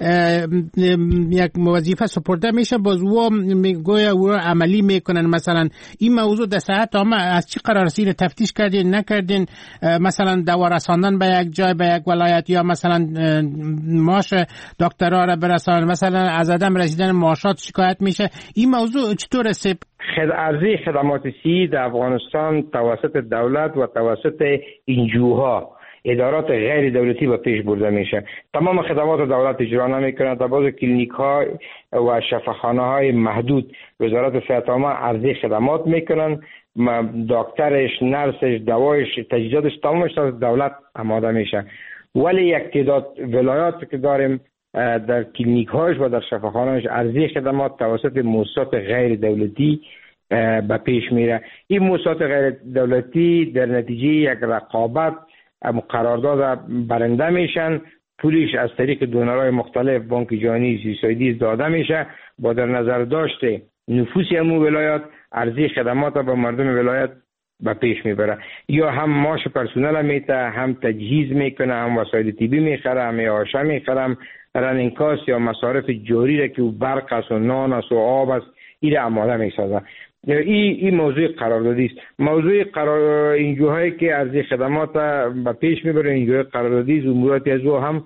یک وظیفه سپرده میشه باز و میگویا او عملی میکنن. مثلا این موضوع در صحت عامه از چه قرار است؟ تفتیش کردین نکردین؟ مثلا دوا رساندن به یک جای به یک ولایت یا مثلا معاش دکترها را برسان، مثلا از عدم رسیدن معاشات شکایت میشه. این موضوع چطور است؟ عرضه خدمات صحی در افغانستان توسط دولت و توسط انجوها ادارات غیر دولتی به پیش برده میشه. تمام خدمات دولت اجرا نمیکنه. در بعض کلینیک ها و شفاخانه های محدود وزارت صحت عامه عرضه خدمات میکنن. دکترش، نرسش، دوایش، تجهیزاتش تمامش از دولت آماده میشه. ولی یک تعداد ولایات که داریم در کلینیک هاش و در شفاخانه‌اش عرضه خدمات توسط مؤسسات غیر دولتی به پیش میره. این مؤسسات غیر دولتی در نتیجه یک رقابت قرارداد برنده میشن، پولش از طریق دونرهای مختلف بانک جهانی، سیسایدی داده میشه. با در نظر داشته نفوس همون ولایات عرضه خدمات به مردم ولایت به پیش میبره. یا هم معاش پرسنل میته، هم تجهیز میکنه، هم وسایل طبی میخره، هم آشه میخره، رنینکاس یا مصارف جاری را که برق است و نان است و آب است ایره آماده میسازه. این این موضوع قراردادی است. موضوع قرار اینجوهایی که ارزی خدمات به پیش میبره، اینجوهای قراردادی اموراتی از او هم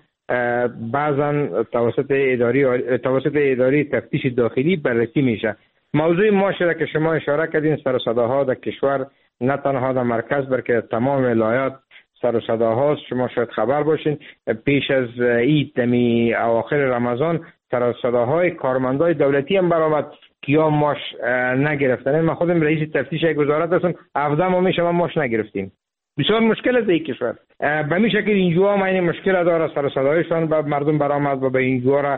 بعضا توسط اداری توسط اداری تفتیش داخلی بررسی میشه. موضوع معاشه که شما اشاره کردین، سر و صداها در کشور نه تنها در مرکز بلکه تمام ولایات سر و صداهاست. شما شاید خبر باشین پیش از عید دمی اواخر رمضان سر و صداهای کارمندای دولتی هم برآمد که یا ماش نگرفتن. من خودم رئیس تفتیش یک وزارت هستم، هفده ماه میشه ما ماش نگرفتیم. بسیار مشکل است این کشور. به این شکل اینجا ما این مشکل داره، سر و صدایشان به مردم برآمد و به اینجا را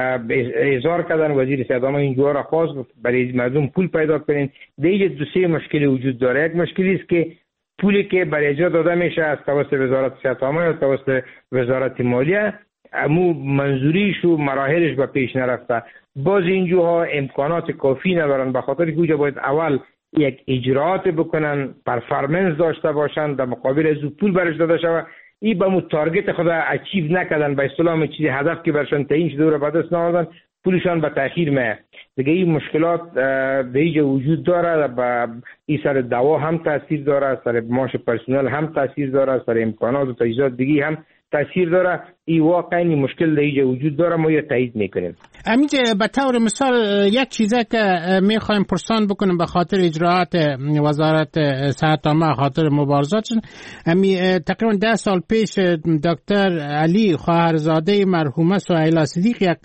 اظهار کردن. وزیر صدام اینجا را خواست برای مردم پول پیدا کنین. دیگه دو سه مشکلی وجود داره. یک مشکلی است که پولی که برای اجرا داده میشه از توسط وزارت صحت عامه یا توسط وزارت مالیه امو منظوریش و مراحلش به پیش نرفته. باز اینجاها امکانات کافی ندارن، به خاطر که اونجا باید اول یک اجراعات بکنن، پرفارمنس داشته باشن، در مقابل از پول برش داده شود. این به مو تارگت خود اچیو نکردن، به اصطلاح چیزی هدف که برشان تعیین شده رو به دست نآوردن، پولشان به تاخیر میاد. دیگه این مشکلات به اینجا وجود داره. به این سر دوا هم تاثیر داره، سر معاش پرسنل هم تاثیر داره، سر امکانات و تجهیزات دیگه هم تاثیر داره. این واقعا این مشکل در اینجا وجود داره، ما یه تایید میکنیم. همینجا به طور مثال یک چیزه که میخوایم پرسان بکنیم به خاطر اجراعات وزارت صحت عامه، خاطر مبارزاتشون، امی تقریبا ده سال پیش دکتر علی خواهرزاده مرحومه سهیلا صدیق یک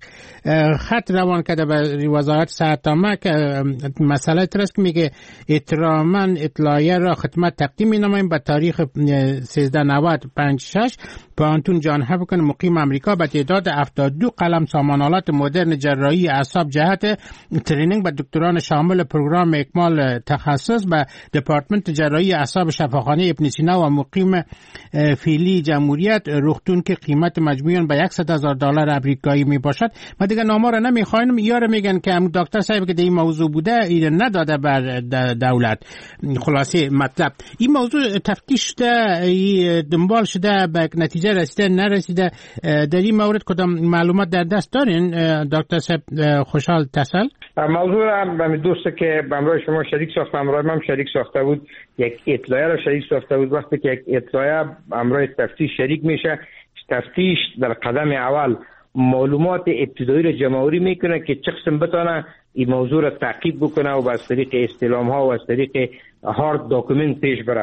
خط روان کرده به وزارت صحت عامه که مسئله ترس که میگه احتراما اطلاعیه را خدمت تقدیم مینامیم به تاریخ سیزده نود پنج شش پانتون جان هفکن مقیم امریکا به تعداد هفتاد و دو قلم سامانالات مدرن جراحی اعصاب جهت ترینینگ به دکتران شامل پروگرام اکمال تخصص به دپارتمنت جراحی اعصاب شفاخانه ابن سینا و مقیم فیلی جمهوریت رختون که قیمت مجموعاً به صد هزار دلار امریکایی می باشد. ما دیگه نامه را نمیخوایم، یار میگن که هم دکتر صاحب که این موضوع بوده این نداده بر دولت. خلاصه مطلب این موضوع تفتیش شده، دنبال شده، به نتیجه رسیده نرسیده. در این مورد کدام معلومات در دست دارین دکتر صاحب خوشحال تسل؟ موضوع هم دوسته که به همراه شما شریک ساخته، همراه من شریک ساخته بود، یک اطلاعیه را شریک ساخته بود. وقتی که یک اطلاعیه همراه تفتیش شریک میشه، تفتیش در قدم اول معلومات ابتدایی را جمع‌آوری میکنه که چه قسم بتونه این موضوع را تعقیب بکنه و از طریق استلام ها و از طریق هارد داکومنت پیش بره.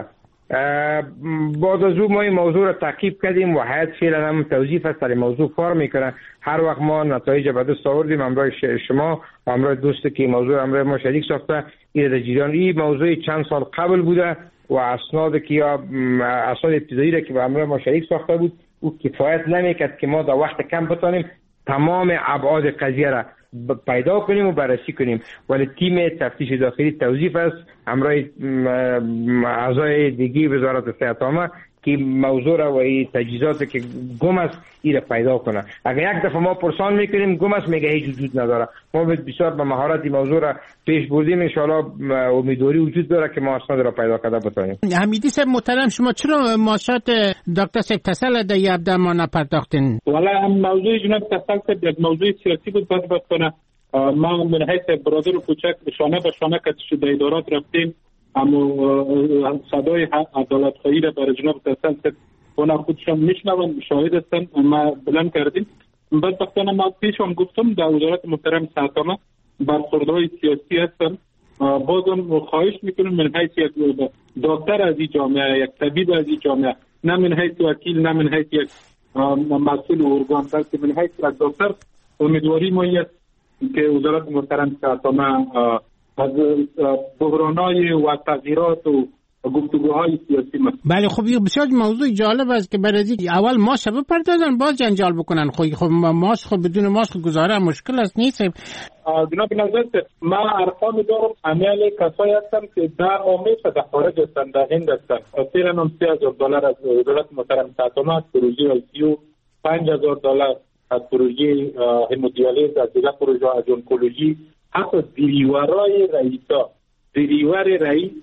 بعد از اون ما این موضوع را تعقیب کردیم و هیئت فعلا هم توظیف است در موضوع کار میکنه. هر وقت ما نتایج به دست آوردیم همراه شما و همراه دوستی که موضوع همراه ما شریک ساخته این در جریان. این موضوع چند سال قبل بوده و اسناد که یا اسناد ابتدایی را که به همراه ما شریک ساخته بود او کفایت نمیکرد که ما در وقت کم بتونیم تمام ابعاد قضیه را پیدا کنیم و بررسی کنیم. ولی تیم تفتیش داخلی توظیف است همراه اعضای دیگه وزارت صحت عامه که موضوع را و این تجهیزات که گم است این پیدا کنه. اگر یک دفعه ما پرسان میکنیم گم است میگه هیچ وجود نداره. ما بسیار به مهارت این موضوع را پیش بردیم، ان شاء الله امیدواری وجود داره که ما اسناد را پیدا کرده بتونیم. حمیدی صاحب محترم، شما چرا ماشات دکتر صاحب تسل در یبدا ما نپرداختین؟ والا موضوع جناب تسل صاحب یک موضوع سیاسی بود. باید بکنه ما من حیث برادر و کوچک شانه به شانه که در ادارات رفتیم، اما صدای عدالت خواهی را برای جناب تسل صاحب اونا خودشان میشنون، شاهد هستن، ما بلند کردیم. بدبختانه ما پیش هم گفتم در وزارت محترم صحت عامه برخوردهای سیاسی هستن. بازم خواهش میکنم من حیث یک دکتر از این جامعه، یک طبیب از این جامعه، نه من حیث وکیل، نه من حیث یک مسئول ارگان، بلکه من حیث یک دکتر امیدواری ما است که وزارت محترم صحت عامه از بحرانای و تغییرات و گفتگوهای سیاسی ما. بله خب این بسیار موضوع جالب است که برای اول ماش بپردازن باز جنجال بکنن. خب خب ماش خب بدون ماش گزاره مشکل است نیست. جناب نظر ما ارقام دارم عمل کسایی هستن که در آمیش در خارج هستن، در هند هستن. فعلا هم سه هزار دلار از وزارت محترم صحت عامه، پروژه آیسیو پنج هزار دلار از پروژه همودیالیز، از دیگر پروژه از اونکولوژی، حتی دیریورای رئیسا دیریور رئیس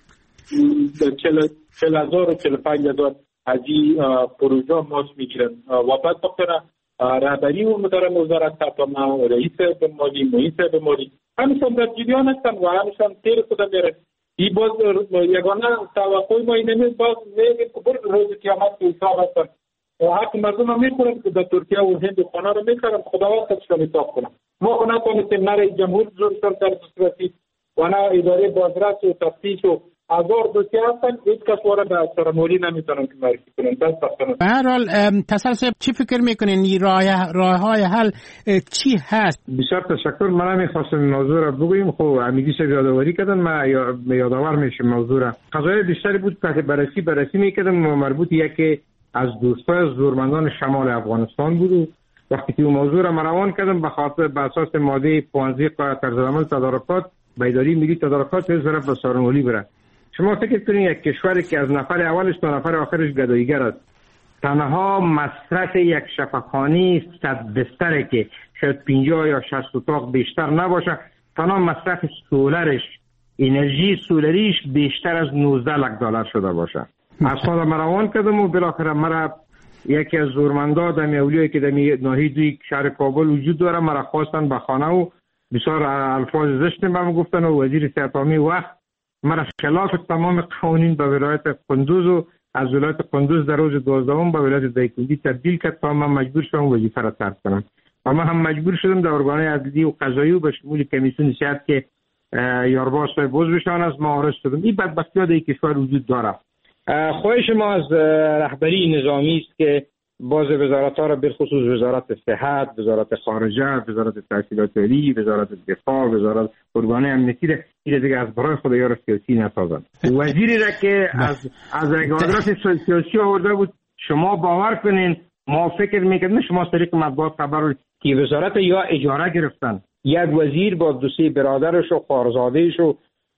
چهل هزار و چهل و پنج هزار از این پروژه ماست میگیرن و بعد بکنه رهبری و مدرم وزارت تطمع رئیس بمالی محیط بمالی همیشان در جریان هستن و همیشان تیر خدا میرن این باز یگانه توقعی ما اینه باز میگه که بر روز قیامت که حساب هستن و حق مردم هم میکنن که در ترکیه و هند و خانه رو میکنن خداوند خودشان حساب کنن ما خونه تانستیم نره جمهور زور سر در صورتی و نه اداره بازرس و تفتیش و هزار دوستی هستن هیچ کس وارد به سرمولی نمیتونن که معرفی کنن دست بستن. به هر حال تسلسل چی فکر میکنین این راه راه های حل چی هست؟ بسیار تشکر. من نمیخواستم موضوع را بگویم خب امیدی سر یادآوری کردن ما یادآور میشم موضوع را. قضایای بیشتری بود که بررسی بررسی میکردم و مربوط یکی از دوستای زورمندان شمال افغانستان بود. وقتی که اون موضوع را روان کردم به خاطر به اساس ماده پانزده قانون طرزالعمل تدارکات به اداره ملی تدارکات وزارت به سارنولی بره. شما فکر کنید یک کشوری که از نفر اولش تا نفر آخرش گداییگر است تنها مصرف یک شفاخانه صد بستره که شاید پنجاه یا شصت اتاق بیشتر نباشه تنها مصرف سولرش انرژی سولریش بیشتر از نوزده لک دلار شده باشه. از خودم روان کردم و بالاخره مرا یکی از زورمندا دمی اولیایی که دمی ناحیه شهر کابل وجود داره مرا خواستن به خانه و بسیار الفاظ زشت بهم گفتن و وزیر صحت عامه وقت مرا خلاف تمام قوانین به ولایت قندوز و از ولایت قندوز در روز دوازدهم به ولایت دایکنډي تبدیل کرد تا من مجبور شدم وظیفه را ترک کنم و من هم مجبور شدم در ارگانهای عدلیه و قضایی و به شمول کمیسیون صحت که یارباز صاحب عضوشان از معارض شدم. این بدبختی‌ها در کشور وجود داره. خواهش ما از رهبری نظامی است که باز وزارت‌ها را بالخصوص وزارت صحت، وزارت خارجه، وزارت تحصیلات عالی، وزارت دفاع، وزارت ارگانهای امنیتی را این دیگه از برای خود یار سیاسی نسازند. وزیری را که از از قدرت سیاسی آورده بود شما باور کنین ما فکر می‌کردیم شما از طریق مطبوعات خبر که وزارت یا اجاره گرفتن یک وزیر با دو سه برادرش و خواهرزاده‌اش و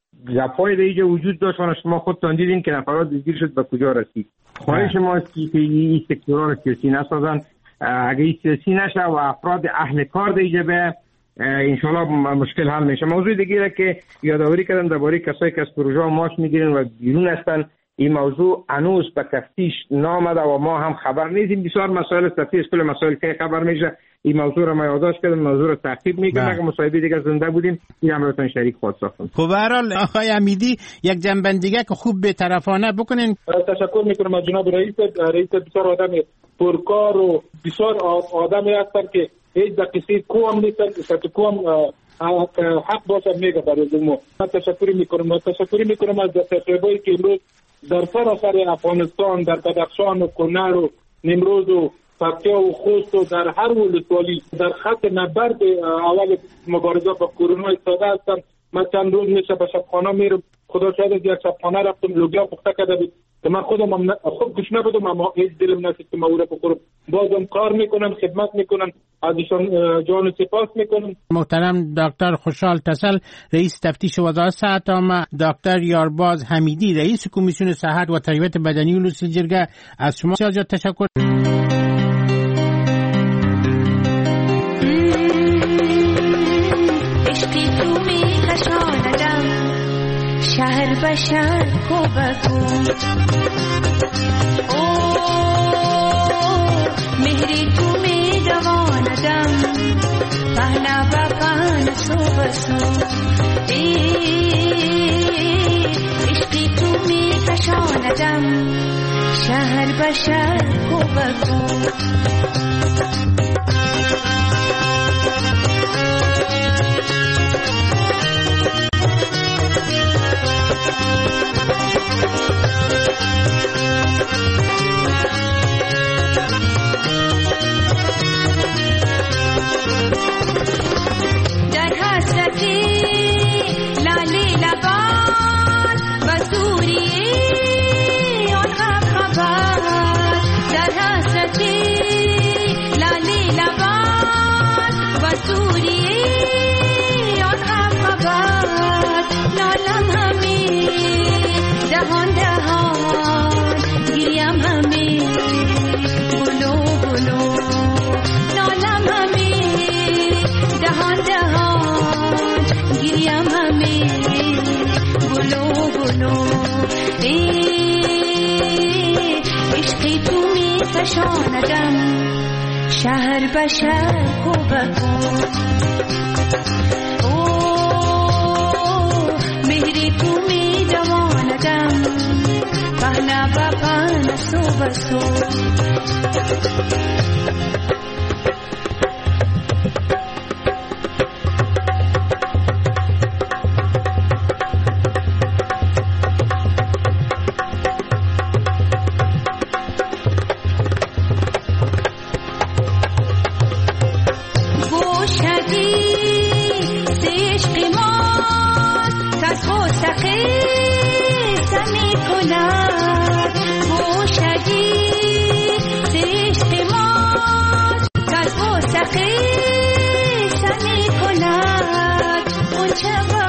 گپای دیگه وجود داشت و شما خودتان دیدین که نفرات دستگیر شد به کجا رسید. خواهش ما است که این سکتورها را سیاسی نسازن. اگه این سیاسی نشه و افراد اهل کار دیگه به انشالله مشکل حل میشه. موضوع دیگه که یادآوری کردم درباره کسایی که از پروژه ماش میگیرن و بیرون هستن این موضوع هنوز به تفتیش نامده و ما هم خبر نیستیم. بسیار مسائل تفتیش کل مسائل که خبر میشه این موضوع را ما یادداشت کردم موضوع را تعقیب میکنم. اگه مصاحبه دیگه زنده بودیم این هم براتون شریک خواهد ساختم. خب به هر حال آقای امیدی یک جنبندیگه که خوب به طرفانه بکنین. تشکر میکنم از جناب رئیس رئیس بسیار آدم پرکار و بسیار آدمی هستن که هیچ دقیقی کوم نیستن که کوم حق باشه میگه برای ما. من تشکر میکنم تشکر میکنم از دسترسایی که امروز در سراسر افغانستان در بدخشان و کنر و نیمروز و پکتیا و خوست و در هر ولسوالی در خط نبرد اول مبارزه با کرونا ایستاده هستن. من چند روز میشه به شبخانه میرم خدا شاید از یک شبخانه رفتم لوبیا پخته کرده بود که من خودم خوب گشنه بودم اما هیچ دلم نشد که من او را بخورم. بازم کار میکنم خدمت میکنم از ایشان جان سپاس میکنم. محترم دکتر خوشحال تسل رئیس تفتیش وزارت صحت عامه، دکتر یارباز حمیدی رئیس کمیسیون صحت و تربیت بدنی ولسی جرگه از شما بسیار تشکر. شهر به شهر کوبکو اوه مهری تو می دواندم پهنا با پهن سو بسو عشقی تو می کشاندم شهر به شهر کوبکو گریم همه گلو گلو عشقی تو می فشاندم شهر به شهر کو به کو مهری تو می دواندم پهنا به پهنا سو به سو Chava